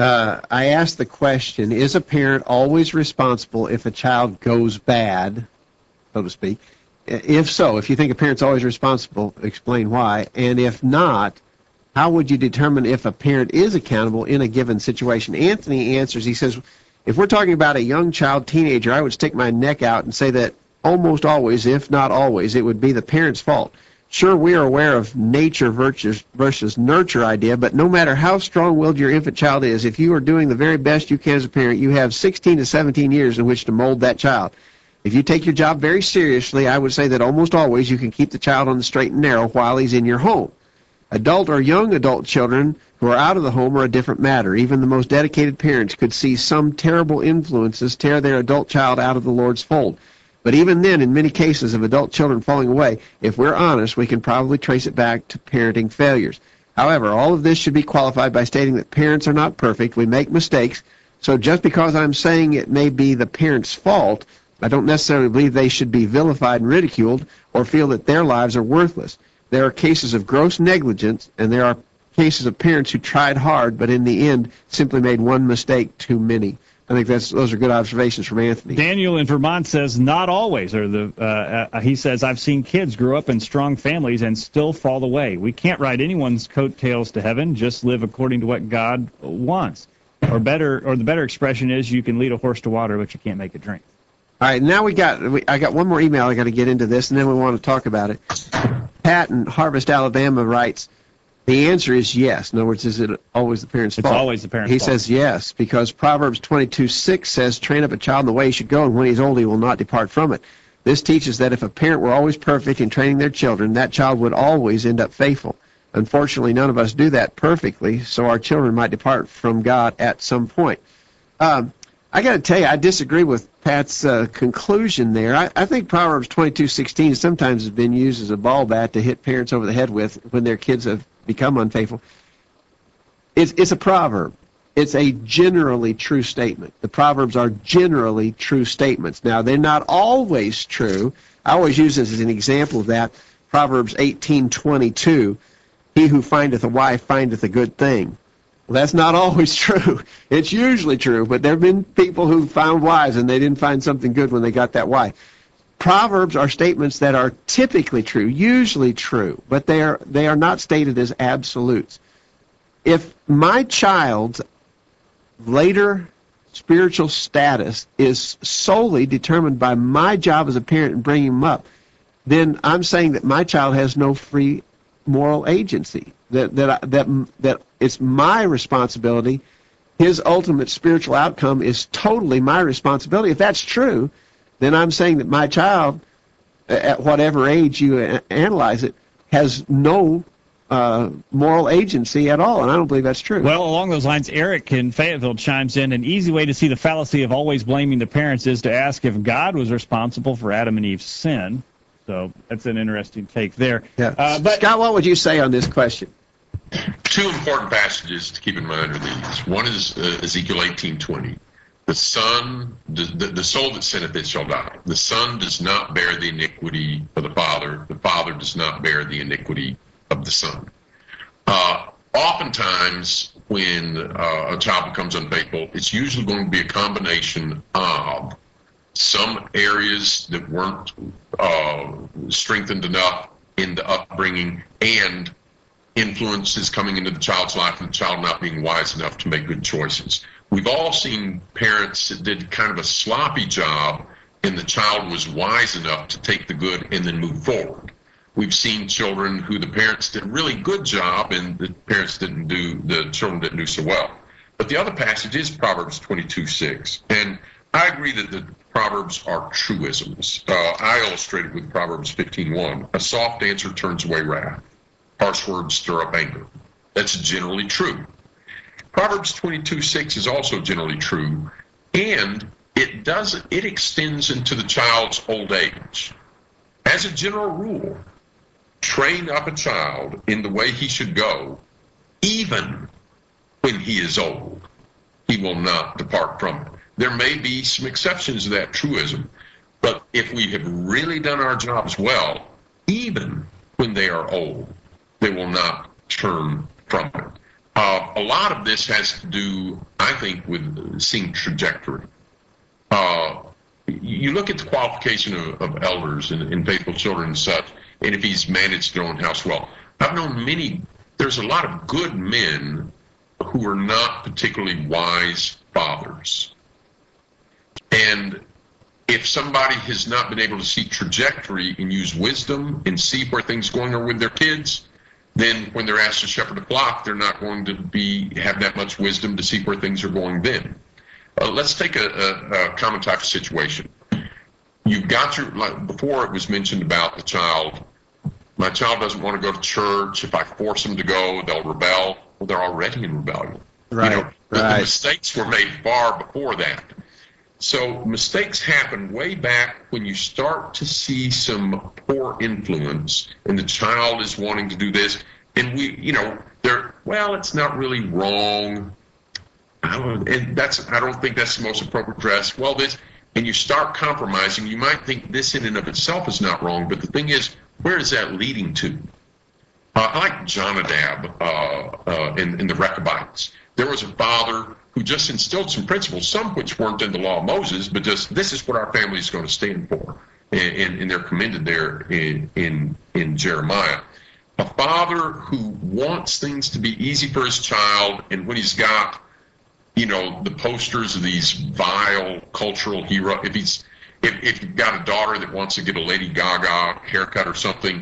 I asked the question, is a parent always responsible if a child goes bad, so to speak? If so, if you think a parent's always responsible, explain why. And if not, how would you determine if a parent is accountable in a given situation? Anthony answers, he says, if we're talking about a young child, teenager, I would stick my neck out and say that almost always, if not always, it would be the parent's fault. Sure, we are aware of nature versus nurture idea, but no matter how strong-willed your infant child is, if you are doing the very best you can as a parent, you have 16 to 17 years in which to mold that child. If you take your job very seriously, I would say that almost always you can keep the child on the straight and narrow while he's in your home. Adult or young adult children who are out of the home are a different matter. Even the most dedicated parents could see some terrible influences tear their adult child out of the Lord's fold. But even then, in many cases of adult children falling away, if we're honest, we can probably trace it back to parenting failures. However, all of this should be qualified by stating that parents are not perfect. We make mistakes. So just because I'm saying it may be the parent's fault, I don't necessarily believe they should be vilified and ridiculed or feel that their lives are worthless. There are cases of gross negligence, and there are cases of parents who tried hard, but in the end simply made one mistake too many. I think those are good observations from Anthony. Daniel in Vermont says not always. He says, I've seen kids grow up in strong families and still fall away. We can't ride anyone's coattails to heaven, just live according to what God wants. Or the better expression is, you can lead a horse to water, but you can't make it drink. All right, now I got one more email I got to get into this, and then we want to talk about it. Pat in Harvest, Alabama writes, the answer is yes. In other words, is it always the parent's fault? It's always the parent's fault. He says yes, because Proverbs 22:6 says, train up a child in the way he should go, and when he's old, he will not depart from it. This teaches that if a parent were always perfect in training their children, that child would always end up faithful. Unfortunately, none of us do that perfectly, so our children might depart from God at some point. I got to tell you, I disagree with Pat's conclusion there. I think Proverbs 22:16 sometimes has been used as a ball bat to hit parents over the head with when their kids have become unfaithful. It's a proverb. It's a generally true statement. The Proverbs are generally true statements. Now, they're not always true. I always use this as an example of that. Proverbs 18:22, he who findeth a wife findeth a good thing. Well, that's not always true. It's usually true, but there have been people who found wives and they didn't find something good when they got that wife. Proverbs are statements that are typically true, usually true, but they are not stated as absolutes. If my child's later spiritual status is solely determined by my job as a parent in bringing him up, then I'm saying that my child has no free moral agency, that it's my responsibility. His ultimate spiritual outcome is totally my responsibility. If that's true, then I'm saying that my child, at whatever age you analyze it, has no moral agency at all, and I don't believe that's true. Well, along those lines, Eric in Fayetteville chimes in, an easy way to see the fallacy of always blaming the parents is to ask if God was responsible for Adam and Eve's sin. So that's an interesting take there. Yeah. But Scott, what would you say on this question? Two important passages to keep in mind are these. One is Ezekiel 18:20. The son, the soul that sinneth, it shall die. The son does not bear the iniquity of the father. The father does not bear the iniquity of the son. Oftentimes, when a child becomes unfaithful, it's usually going to be a combination of some areas that weren't strengthened enough in the upbringing and influences coming into the child's life and the child not being wise enough to make good choices. We've all seen parents that did kind of a sloppy job and the child was wise enough to take the good and then move forward. We've seen children who the parents did a really good job and the children didn't do so well. But the other passage is Proverbs 22:6. And I agree that the Proverbs are truisms. I illustrate it with Proverbs 15:1. A soft answer turns away wrath. Harsh words stir up anger. That's generally true. Proverbs 22:6 is also generally true, and it extends into the child's old age. As a general rule, train up a child in the way he should go, even when he is old. He will not depart from it. There may be some exceptions to that truism, but if we have really done our jobs well, even when they are old, they will not turn from it. A lot of this has to do, I think, with seeing trajectory. You look at the qualification of elders and faithful children and such, and if he's managed their own house well. I've known there's a lot of good men who are not particularly wise fathers. And if somebody has not been able to see trajectory and use wisdom and see where things going are with their kids, then when they're asked to shepherd a flock, they're not going to have that much wisdom to see where things are going then. Let's take a common type of situation. You've got before it was mentioned about the child. My child doesn't want to go to church. If I force them to go, they'll rebel. Well, they're already in rebellion. Right. The mistakes were made far before that. So mistakes happen way back when you start to see some poor influence and the child is wanting to do this. And it's not really wrong. I don't think that's the most appropriate dress. And you start compromising. You might think this in and of itself is not wrong, but the thing is, where is that leading to? I like Jonadab in the Rechabites. There was a father who just instilled some principles, some which weren't in the law of Moses, but just this is what our family is going to stand for. And they're commended there in Jeremiah. A father who wants things to be easy for his child, and when he's got the posters of these vile cultural heroes. If you've got a daughter that wants to get a Lady Gaga haircut or something,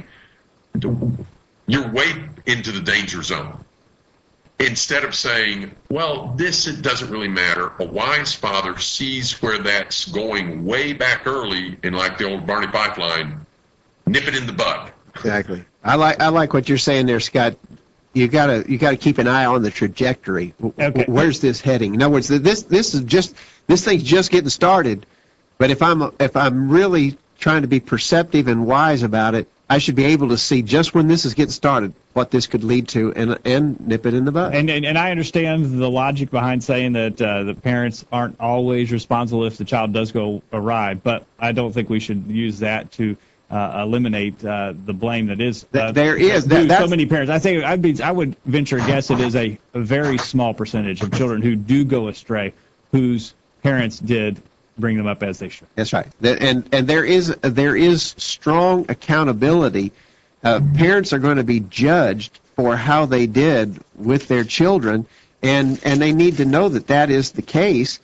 you're way into the danger zone. Instead of saying, it doesn't really matter, a wise father sees where that's going way back early, and like the old Barney Fife line, nip it in the bud. Exactly. I like what you're saying there, Scott. You gotta keep an eye on the trajectory. Okay. Where's this heading? In other words, this thing's just getting started. But if I'm really trying to be perceptive and wise about it, I should be able to see just when this is getting started what this could lead to and nip it in the bud. And I understand the logic behind saying that the parents aren't always responsible if the child does go awry, but I don't think we should use that to eliminate the blame that is so many parents. I think I would venture a guess it is a very small percentage of children who do go astray whose parents did bring them up as they should. That's right. And there is strong accountability. Parents are going to be judged for how they did with their children, and they need to know that is the case.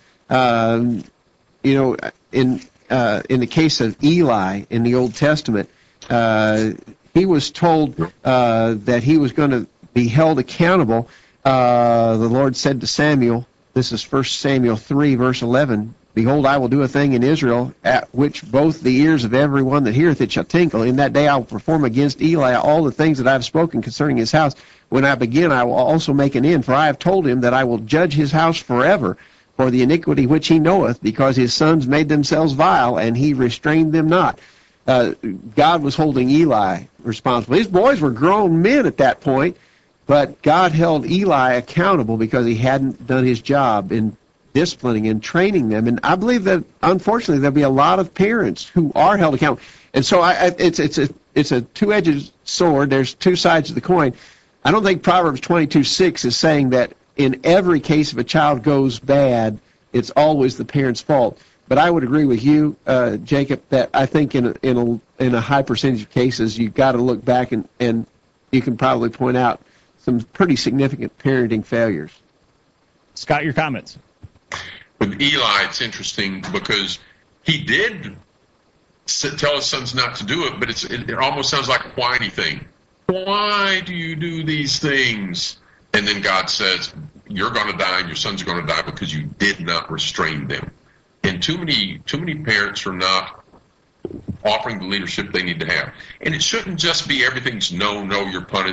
In the case of Eli in the Old Testament, he was told that he was going to be held accountable. The Lord said to Samuel, this is 1 Samuel 3, verse 11, "Behold, I will do a thing in Israel, at which both the ears of every one that heareth it shall tinkle. In that day I will perform against Eli all the things that I have spoken concerning his house. When I begin, I will also make an end, for I have told him that I will judge his house forever for the iniquity which he knoweth, because his sons made themselves vile, and he restrained them not." God was holding Eli responsible. His boys were grown men at that point, but God held Eli accountable because he hadn't done his job in disciplining and training them. And I believe that, unfortunately, there'll be a lot of parents who are held accountable. And so it's a two-edged sword. There's two sides of the coin. I don't think Proverbs 22:6 is saying that in every case if a child goes bad, it's always the parent's fault. But I would agree with you, Jacob, that I think in a high percentage of cases, you've got to look back and you can probably point out some pretty significant parenting failures. Scott, your comments. With Eli, it's interesting because he did tell his sons not to do it, but it almost sounds like a whiny thing. Why do you do these things? And then God says, you're going to die and your sons are going to die because you did not restrain them. And too many parents are not offering the leadership they need to have. And it shouldn't just be everything's no, you're punished.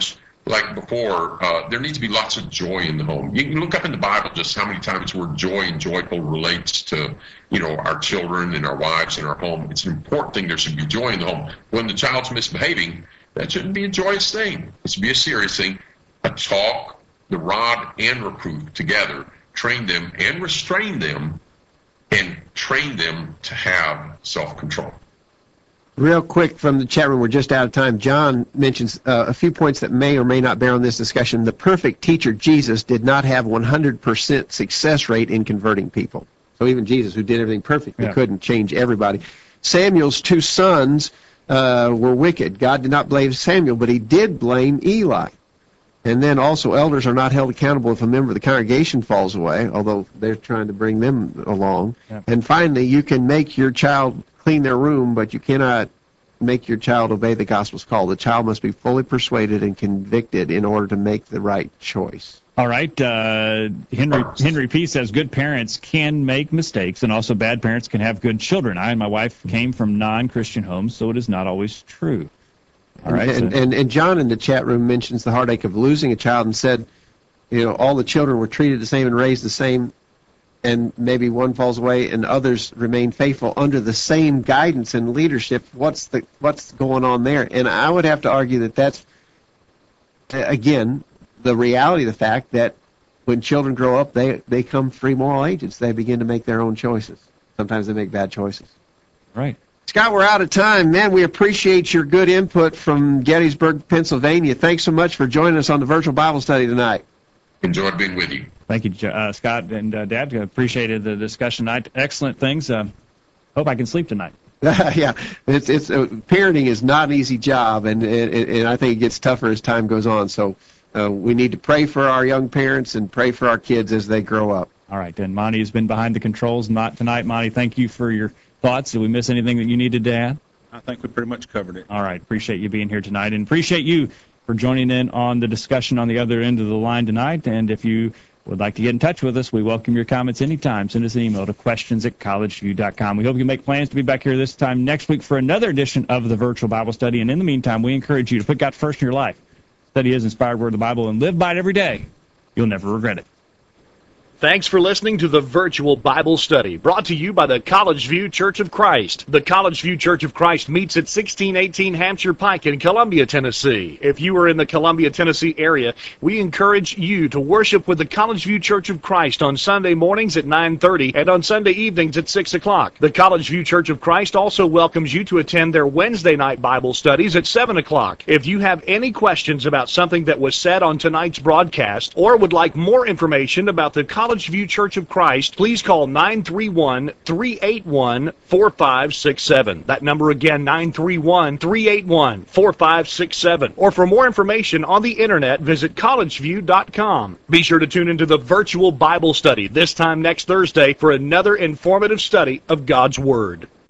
like before, there needs to be lots of joy in the home. You can look up in the Bible just how many times word joy and joyful relates to, our children and our wives and our home. It's an important thing. There should be joy in the home. When the child's misbehaving, that shouldn't be a joyous thing. It should be a serious thing. A talk, the rod and reproof together, train them and restrain them, and train them to have self-control. Real quick from the chat room, we're just out of time. John mentions a few points that may or may not bear on this discussion. The perfect teacher, Jesus, did not have 100% success rate in converting people. So even Jesus, who did everything perfectly, couldn't change everybody. Samuel's 2 sons were wicked. God did not blame Samuel, but he did blame Eli. And then also elders are not held accountable if a member of the congregation falls away, although they're trying to bring them along. Yeah. And finally, you can make your child clean their room, but you cannot make your child obey the gospel's call. The child must be fully persuaded and convicted in order to make the right choice. All right. Henry P. says good parents can make mistakes, and also bad parents can have good children. I and my wife came from non-Christian homes, so it is not always true. All right. And John in the chat room mentions the heartache of losing a child and said, all the children were treated the same and raised the same, and maybe one falls away and others remain faithful under the same guidance and leadership. What's going on there? And I would have to argue that that's, again, the reality of the fact that when children grow up, they come free moral agents. They begin to make their own choices. Sometimes they make bad choices. Right. Scott, we're out of time. Man, we appreciate your good input from Gettysburg, Pennsylvania. Thanks so much for joining us on the Virtual Bible Study tonight. Enjoyed being with you. Thank you, Scott and Dad. Appreciated the discussion tonight. Excellent things. Hope I can sleep tonight. Yeah, it's parenting is not an easy job, and I think it gets tougher as time goes on. So we need to pray for our young parents and pray for our kids as they grow up. All right, and Monty has been behind the controls not tonight. Monty, thank you for your thoughts. Did we miss anything that you needed to add? I think we pretty much covered it. All right. Appreciate you being here tonight, and appreciate you for joining in on the discussion on the other end of the line tonight. And if you would like to get in touch with us, we welcome your comments anytime. Send us an email to questions@collegeview.com. We hope you make plans to be back here this time next week for another edition of the Virtual Bible Study. And in the meantime, we encourage you to put God first in your life. Study His inspired word of the Bible and live by it every day. You'll never regret it. Thanks for listening to the Virtual Bible Study, brought to you by the College View Church of Christ. The College View Church of Christ meets at 1618 Hampshire Pike in Columbia, Tennessee. If you are in the Columbia, Tennessee area, we encourage you to worship with the College View Church of Christ on Sunday mornings at 9:30 and on Sunday evenings at 6 o'clock. The College View Church of Christ also welcomes you to attend their Wednesday night Bible studies at 7 o'clock. If you have any questions about something that was said on tonight's broadcast or would like more information about the College View Church of Christ, please call 931-381-4567. That number again, 931-381-4567. Or for more information on the internet, visit collegeview.com. Be sure to tune into the Virtual Bible Study this time next Thursday for another informative study of God's Word.